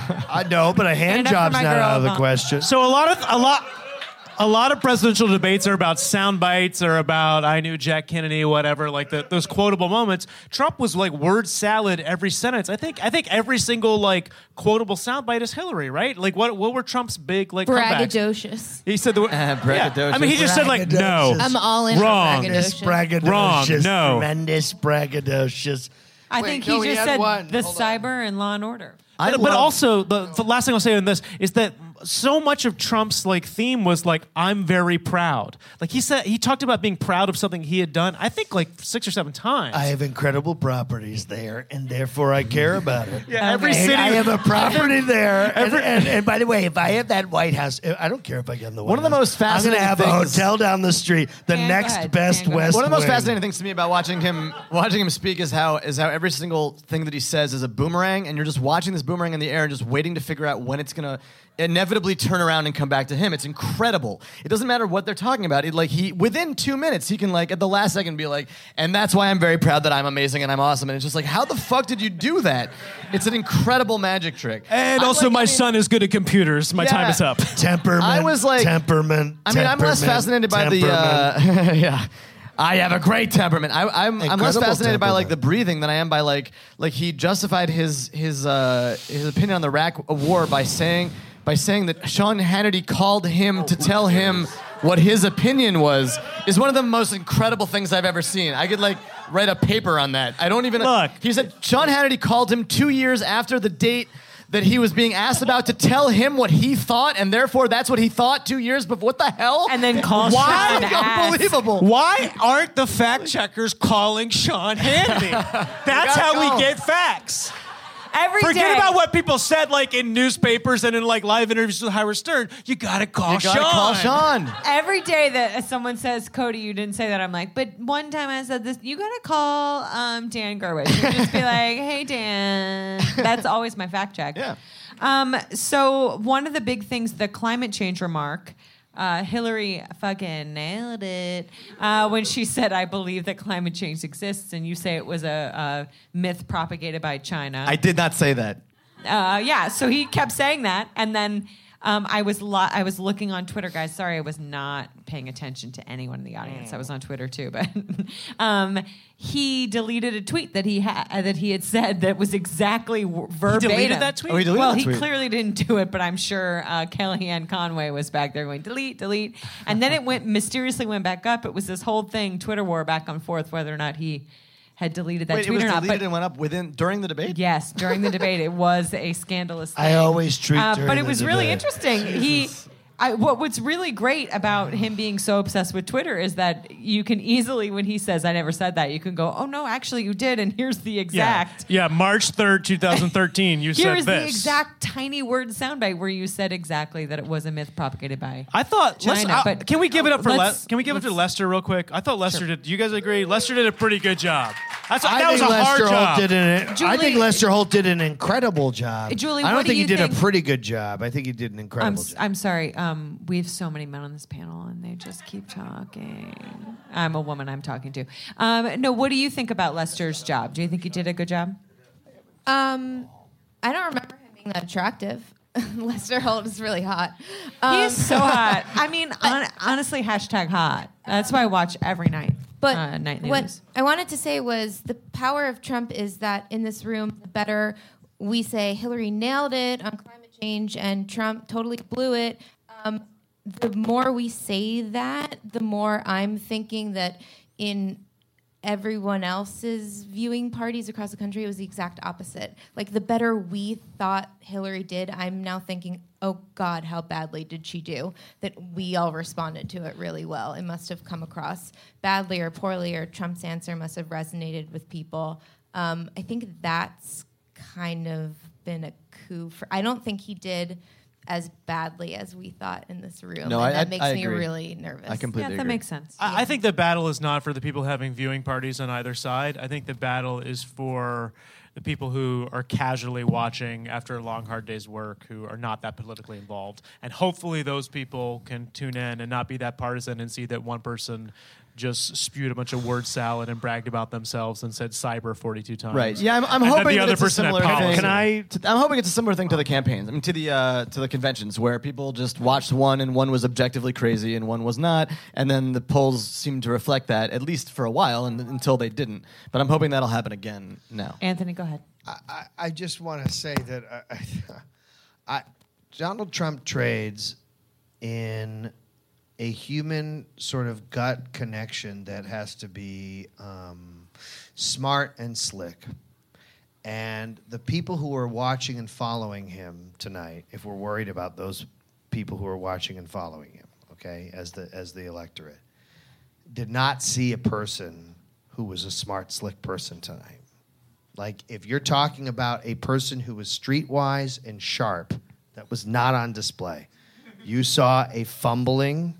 I know, but a hand And enough job's for not my girl, out of the Ivanka. question. So a lot of a lot a lot of presidential debates are about sound bites or about I knew Jack Kennedy, whatever, like the, those quotable moments. Trump was like word salad every sentence. I think I think every single like quotable sound bite is Hillary, right? Like what what were Trump's big like comebacks? Braggadocious. He said the word. Uh, braggadocious. I mean, he just said like no. Braggadocious. I'm all in Wrong. for Tremendous braggadocious. braggadocious. Wrong, no. Tremendous braggadocious. I Wait, think no, he he just had said one. the Hold on. cyber and Law and Order. I But, but love- also, the, the last thing I'll say on this is that so much of Trump's like theme was like, "I'm very proud." Like he said, he talked about being proud of something he had done. I think like six or seven times. I have incredible properties there, and therefore I care about it. yeah, every And city. I have a property there. And, and, and by the way, if I have that White House, I don't care if I get in the White One of the House. most fascinating I'm going to have things- a hotel down the street, the Dan, go next ahead. best Dan, go ahead. West One of the most Wing. fascinating things to me about watching him watching him speak is how is how every single thing that he says is a boomerang, and you're just watching this boomerang in the air and just waiting to figure out when it's gonna inevitably turn around and come back to him. It's incredible. It doesn't matter what they're talking about. It like he within two minutes he can like at the last second be like, and that's why I'm very proud that I'm amazing and I'm awesome. And it's just like, how the fuck did you do that? It's an incredible magic trick. and I'm also, like, my I mean- son is good at computers. My Yeah. time is up. Temperament. I was like- temperament. I mean, I'm less temperament, fascinated by the temperament. uh, yeah. I have a great temperament. I, I'm, I'm less Incredible fascinated by like the temperament. breathing than I am by like like he justified his his uh, his opinion on the Iraq war by saying by saying that Sean Hannity called him to tell him what his opinion was is one of the most incredible things I've ever seen. I could like write a paper on that. I don't even Look. He said Sean Hannity called him two years after the date that he was being asked about to tell him what he thought, and therefore that's what he thought two years before. What the hell? And then call Why? Sean ass. Unbelievable. Why aren't the fact checkers calling Sean Hannity? That's gotta how call. we get facts. Every Forget day. about what people said, like in newspapers and in like live interviews with Howard Stern. You gotta call You gotta Sean. call Sean. Every day that someone says, Cody, you didn't say that, I'm like, but one time I said this, you gotta call um, Dan Gerwich. And just be like, hey, Dan. That's always my fact check. Yeah. Um, so one of the big things, the climate change remark, Uh, Hillary fucking nailed it uh, when she said, "I believe that climate change exists," and you say it was a, a myth propagated by China. I did not say that. Uh, yeah, so he kept saying that, and then um, I was lo- I was looking on Twitter, guys. Sorry, I was not paying attention to anyone in the audience. I was on Twitter too, but um, he deleted a tweet that he had uh, that he had said that was exactly w- verbatim. He deleted that tweet? Oh, he deleted well, that he tweet. clearly didn't do it, but I'm sure uh, Kellyanne Conway was back there going delete, delete, and then it went mysteriously went back up. It was this whole thing, Twitter war back and forth, whether or not he had deleted that Wait, it tweet was or not. deleted But and went up within during the debate? yes, during the debate, it was a scandalous thing. I always treat Uh, during but it the was really debate. interesting. He, I, what, what's really great about him being so obsessed with Twitter is that you can easily, when he says, "I never said that," you can go, "Oh no, actually you did," and here's the exact. Yeah, yeah March third, twenty thirteen, you said Here's this. the exact tiny word soundbite where you said exactly that it was a myth propagated by. I thought. let's- China, uh, but- can we give it up for Let's- Le- Can we give it to let's- Lester real quick? I thought Lester did. Do you guys agree? Lester did a pretty good job. That's, I that was think a hard Lester job. Holt did an. I Julie- think Lester Holt did an incredible job. Julie, I don't what do think he you did think- a pretty good job. I think he did an I'm, incredible s- job. I'm sorry. Um, we have so many men on this panel, and they just keep talking. I'm a woman I'm talking to. Um, no, what do you think about Lester's job? Do you think he did a good job? Um, I don't remember him being that attractive. Lester Holt is really hot. Um, He is so hot. I mean, on, honestly, hashtag hot. That's why I watch every night. But uh, nightly what news. I wanted to say was the power of Trump is that in this room, the better we say Hillary nailed it on climate change and Trump totally blew it. Um, the more we say that, the more I'm thinking that in everyone else's viewing parties across the country, it was the exact opposite. Like, the better we thought Hillary did, I'm now thinking, oh, God, how badly did she do? That we all responded to it really well. It must have come across badly or poorly, or Trump's answer must have resonated with people. Um, I think that's kind of been a coup for... I don't think he did as badly as we thought in this room. No, and I- that I- makes I me agree. really nervous. I completely Yeah, that agree. makes sense. I, I think the battle is not for the people having viewing parties on either side. I think the battle is for the people who are casually watching after a long, hard day's work, who are not that politically involved. And hopefully those people can tune in and not be that partisan and see that one person just spewed a bunch of word salad and bragged about themselves and said cyber forty-two times. Right. Yeah, I'm, I'm And that hoping the that other it's a person had similar policy. thing. Can I- to- I'm hoping it's a similar thing to the campaigns. I mean, to the uh, to the conventions where people just watched one and one was objectively crazy and one was not, and then the polls seemed to reflect that at least for a while, and until they didn't. But I'm hoping that'll happen again now. Anthony, go ahead. I, I just want to say that I, I, I, Donald Trump trades in a human sort of gut connection that has to be um, smart and slick. And the people who are watching and following him tonight, if we're worried about those people who are watching and following him, okay, as the as the electorate, did not see a person who was a smart, slick person tonight. Like, if you're talking about a person who was streetwise and sharp, that was not on display. You saw a fumbling,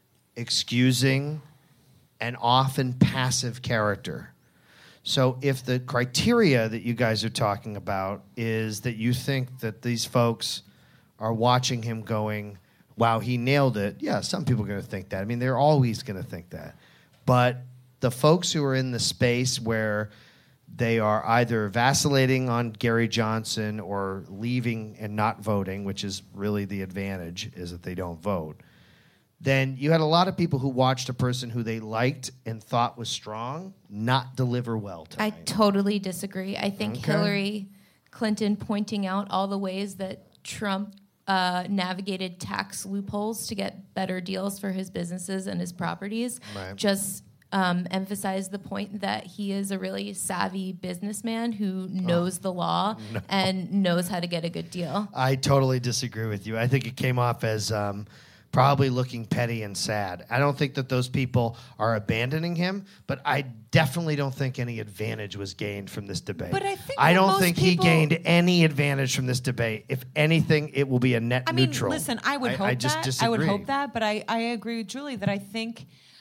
excusing, and often passive character. So if the criteria that you guys are talking about is that you think that these folks are watching him going, wow, he nailed it, yeah, some people are going to think that. I mean, they're always going to think that. But the folks who are in the space where they are either vacillating on Gary Johnson or leaving and not voting, which is really the advantage, is that they don't vote, then you had a lot of people who watched a person who they liked and thought was strong not deliver well I tonight. totally disagree. I think Okay. Hillary Clinton pointing out all the ways that Trump uh, navigated tax loopholes to get better deals for his businesses and his properties Right. just um, emphasized the point that he is a really savvy businessman who knows the law and knows how to get a good deal. I totally disagree with you. I think it came off as um, probably looking petty and sad. I don't think that those people are abandoning him, but I definitely don't think any advantage was gained from this debate. But I think I that don't most think people- he gained any advantage from this debate. If anything, it will be a net I mean, neutral. listen, I would hope I just that. disagree. I would hope that, but I, I agree with Julie that I think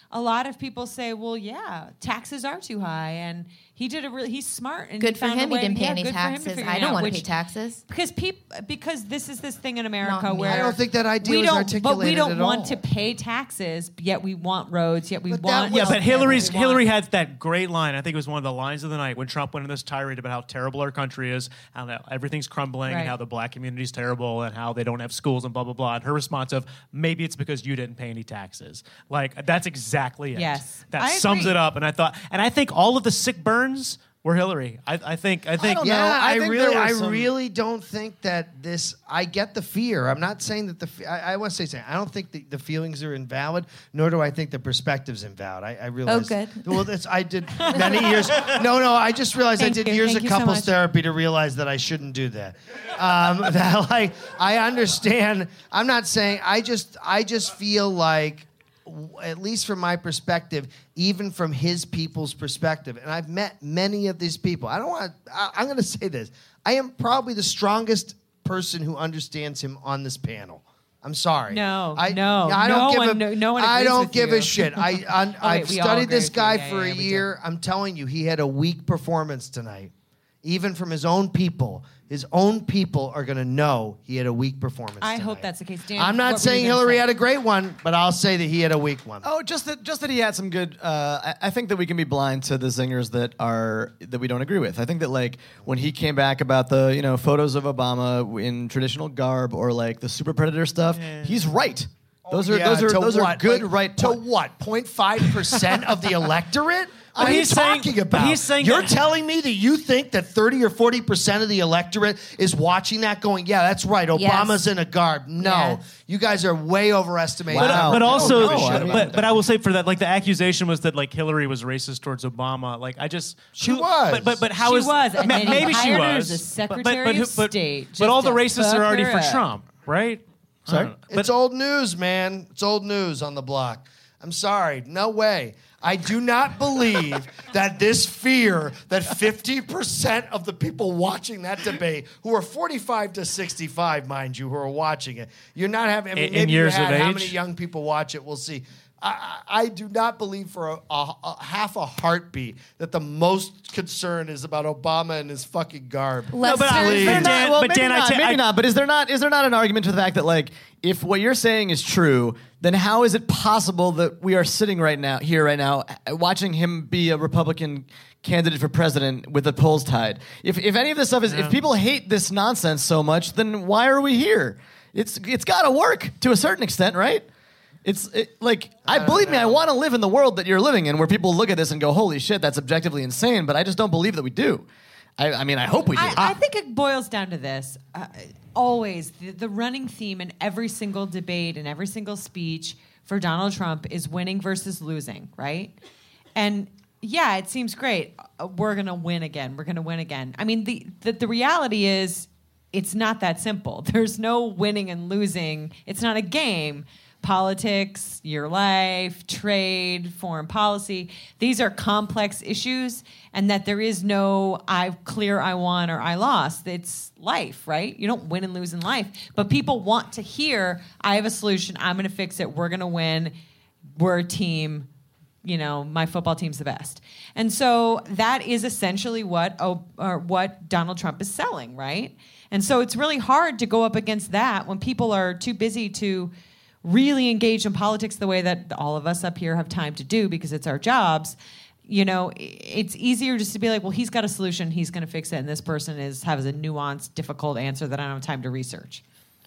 a lot of people say, well, yeah, taxes are too high, and he did a really he's smart and Good he for found a him. He way- didn't pay yeah, any good for him to taxes. figure I it don't out, want to which- pay taxes. because peop- because this is this thing in America Not me. where I don't think that idea we is don't, articulated but we don't at want all. to pay taxes, yet we want roads, yet we But that want was- Yeah, but healthcare, Hillary's we want- Hillary had that great line. I think it was one of the lines of the night when Trump went in this tirade about how terrible our country is, how that everything's crumbling, Right. and how the black community is terrible, and how they don't have schools and blah blah blah. And her response of maybe it's because you didn't pay any taxes. Like that's exactly it. Yes. that I sums agree. it up. And I thought, and I think all of the sick burns were Hillary. I, I think. I think. don't Yeah, know. I I, think really, there I was some- really don't think that this. I get the fear. I'm not saying that the. fe- I, I want to say something. I don't think the, the feelings are invalid, nor do I think the perspective's invalid. I, I realize. good. Well, that's, I did many years. No, no. I just realized Thank I did you. years Thank of you so couples much. therapy to realize that I shouldn't do that. Um, that like I understand. I'm not saying. I just. I just feel like. w- At least from my perspective, even from his people's perspective, and I've met many of these people. I don't want. I, I'm going to say this. I am probably the strongest person who understands him on this panel. I'm sorry. No, I, no, I don't no give one- a, no- no one I agrees don't with give you. a shit. I, I I've we all studied agree this with you. guy Yeah, for yeah, a we year. I'm telling you, he had a weak performance tonight. Even from his own people, his own people are going to know he had a weak performance. I hope tonight. that's the case. Dan, I'm what not were saying you gonna Hillary say? had a great one, but I'll say that he had a weak one. Oh, just that, just that he had some good. Uh, I, I think that we can be blind to the zingers that are that we don't agree with. I think that like when he came back about the you know photos of Obama in traditional garb or like the super predator stuff, he's right. Those are Yeah, those are to those are what? good Like, right to point- what? zero point five percent of the electorate? What But are you he's saying- talking but about? he's saying You're that- telling me that you think that thirty or forty percent of the electorate is watching that going, yeah, that's right, Obama's Yes. in a garb. No. Yes. You guys are way overestimating. But, Wow. but I don't also, give a shit about but, that. but I will say for that, like the accusation was that like Hillary was racist towards Obama. Like I just She who- was. But but, but how She is was, and ma- then he maybe she hired her was as a but- but- Secretary but, of who- but, State But just all the to racists fuck are already her for up. Trump, right? Sorry? I don't know. It's old news, man. It's old news on the block. I'm sorry. No way. I do not believe that this fear that fifty percent of the people watching that debate, who are forty-five to sixty-five, mind you, who are watching it, you're not having, I mean, In- in maybe years you of had, how age? many young people watch it, we'll see. I, I I do not believe for a, a, a half a heartbeat that the most concern is about Obama and his fucking garb. Lester, but I- Is there Dan- not- well, but maybe Dan, I not, ta- maybe I- not. But is there not? Is there not an argument to the fact that like, if what you're saying is true, then how is it possible that we are sitting right now here right now, uh, watching him be a Republican candidate for president with the polls tied? If if any of this stuff is, if people hate this nonsense so much, then why are we here? It's it's got to work to a certain extent, right? It's it, like I believe me, I want to live in the world that you're living in, where people look at this and go, "Holy shit, that's objectively insane." But I just don't believe that we do. I, I mean, I hope we do. I, I think it boils down to this. Uh, always, the, the running theme in every single debate and every single speech for Donald Trump is winning versus losing, right? And yeah, it seems great. Uh, we're going to win again. We're going to win again. I mean, the, the, the reality is it's not that simple. There's no winning and losing. It's not a game. Politics, your life, trade, foreign policy. These are complex issues, and that there is no I clear, I won, or I lost. It's life, right? You don't win and lose in life. But people want to hear, I have a solution, I'm going to fix it, we're going to win, we're a team, you know, my football team's the best. And so that is essentially what oh, or what Donald Trump is selling, right? And so it's really hard to go up against that when people are too busy to really engage in politics the way that all of us up here have time to do because it's our jobs. You know, it's easier just to be like, well, he's got a solution, he's going to fix it, and this person is has a nuanced, difficult answer that I don't have time to research.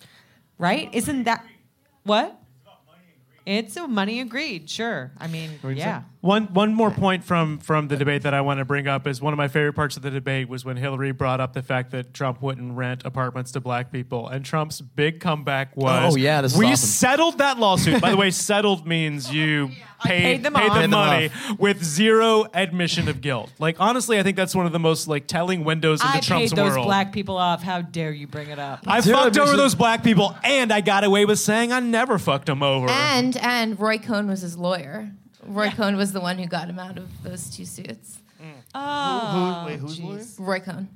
Right? Isn't that what? It's a money agreed, sure. I mean, yeah. One one more point from from the debate that I want to bring up is one of my favorite parts of the debate was when Hillary brought up the fact that Trump wouldn't rent apartments to black people, and Trump's big comeback was, Oh, yeah, this is we awesome. settled that lawsuit. By the way, settled means you paid, paid them paid off. the Paid them money with zero admission of guilt. Like honestly, I think that's one of the most like telling windows into I Trump's paid those world. black people off. How dare you bring it up? I Zero fucked over admission- those black people, and I got away with saying I never fucked them over. and and Roy Cohn was his lawyer. Roy Cohn was the one who got him out of those two suits. Oh, who- wait, who's jeez. lawyer? Roy Cohn.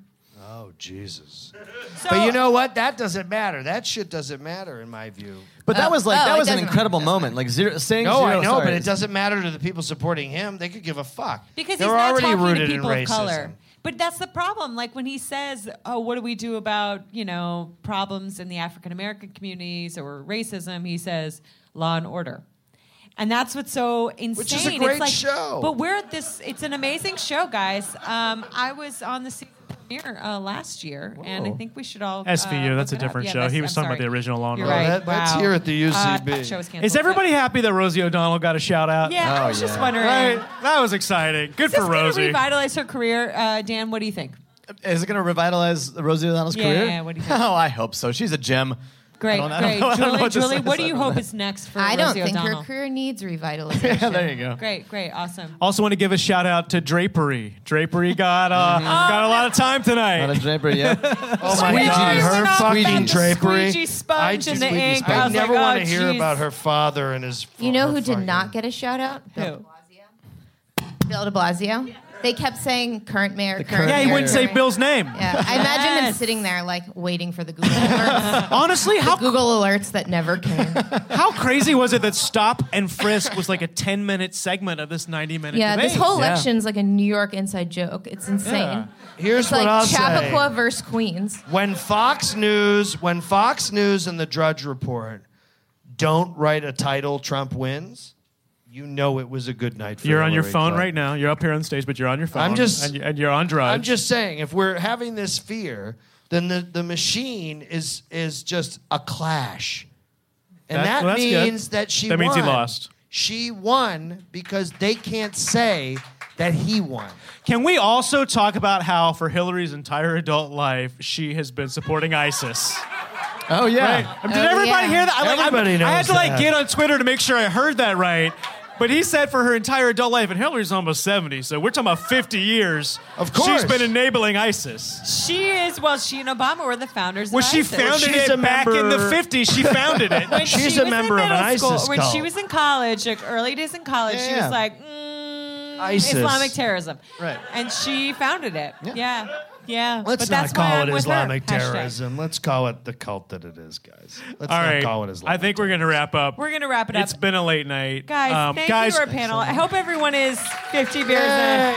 Oh, Jesus. So, But you know what? That doesn't matter. That shit doesn't matter in my view. But that Oh, was like oh, that it was an doesn't incredible matter. moment. Like zero saying No, zero. I know, sorry. but it doesn't matter to the people supporting him. They could give a fuck. because They're he's not already talking rooted to people in of racism. color. But that's the problem. Like when he says, "Oh, what do we do about you know problems in the African American communities or racism?" He says, "Law and order." And that's what's so insane. Which is a It's great like- show. But we're at this. It's an amazing show, guys. Um, I was on the season premiere uh, last year, and I think we should all. S V U, uh, that's look a it up. different Yeah, show. that's- He was I'm talking about sorry. the original Law and You're Order. right. Let- let's wow. hear it, the U C B. Uh, that show was canceled. Is everybody happy that Rosie O'Donnell got a shout out? Yeah, I Oh, was just yeah. wondering. Right? That was exciting. Good Is this for going to Rosie. revitalize her career, uh, Dan? What do you think? Is it going to revitalize Rosie O'Donnell's Yeah, career? yeah, what do you think? Oh, I hope so. She's a gem. Great, I don't- I don't great. know- I don't know Julie, what to Julie, say what do you aside hope from is next for I don't Rosie think O'Donnell? her career needs revitalization. Yeah, there you go. Great, great, awesome. Also, want to give a shout out to Drapery. Drapery got uh, got a lot of time Not tonight. a draper yet. Oh my Squeegee. God, her Went off fucking that drapery. squeegee sponge I, in the just- ink. I I was never like, want oh, to hear geez. about her father and his. You know her who did fucking- not get a shout out? Bill Who? Blasio. Bill de Blasio. They kept saying current mayor, current current Yeah, he mayor, wouldn't say current- Bill's name. Yeah, I imagine him Yes. sitting there like waiting for the Google alerts. Honestly, how Google alerts that never came. how crazy was it that Stop and Frisk was like a ten minute segment of this ninety minute Yeah, debate? this whole Yeah. election's like a New York inside joke. It's insane. Yeah. Here's It's what like I'll Chappaqua say. versus Queens. When Fox News, when Fox News and the Drudge Report don't write a title "Trump wins," you know it was a good night for You're on your Hillary phone Clinton. right now. You're up here on stage, but you're on your phone. I'm just- and, you- and you're on drugs. I'm just saying, if we're having this fear, then the, the machine is is just a clash, and That- that, well, that's good. means that she That won. means he lost. She won because they can't say that he won. Can we also talk about how, for Hillary's entire adult life, she has been supporting ISIS? Oh yeah. Right? Did Oh, everybody yeah. hear that? I, like, Everybody I, I had knows to like that. get on Twitter to make sure I heard that right. But he said for her entire adult life, and Hillary's almost seventy, so we're talking about fifty years. Of course. She's been enabling ISIS. She is, well, she and Obama were the founders When of she ISIS. founded She's it a back in the member- fifties, she founded it. When She's she a was member in of an middle school, ISIS When she cult. was in college, like early days in college, she Yeah. was like, mm, ISIS. Islamic terrorism. Right. And she founded it. Yeah. Yeah. Let's but that's not why call I'm it with her. Islamic Hashtag. terrorism. Let's call it the cult that it is, guys. Let's All not right. call it Islamic. I think we're going to wrap up. We're going to wrap it up. It's been a late night. Guys, Um, thank guys, you to our panel. I hope everyone is fifty beers in.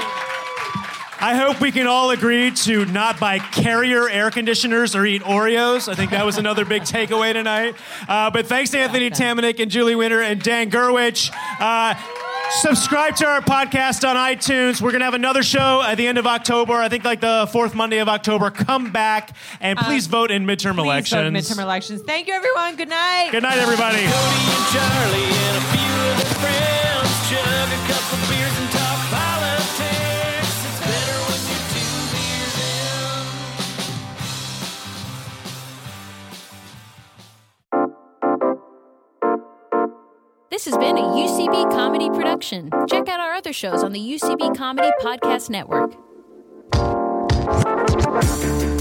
I hope we can all agree to not buy Carrier air conditioners or eat Oreos. I think that was another big takeaway tonight. Uh, but thanks to Anthony Tamanik and Julie Winter and Dan Gerwich. Uh, subscribe to our podcast on iTunes. We're going to have another show at the end of October. I think like the fourth Monday of October. Come back and please vote in midterm Please elections. vote in midterm elections. Thank you, everyone. Good night. Good night, everybody. Cody and Charlie and a few of their friends chug a couple beers and talk politics. It's better when you're two beers in. This has been a U C B Comedy production. Check out our other shows on the U C B Comedy Podcast Network.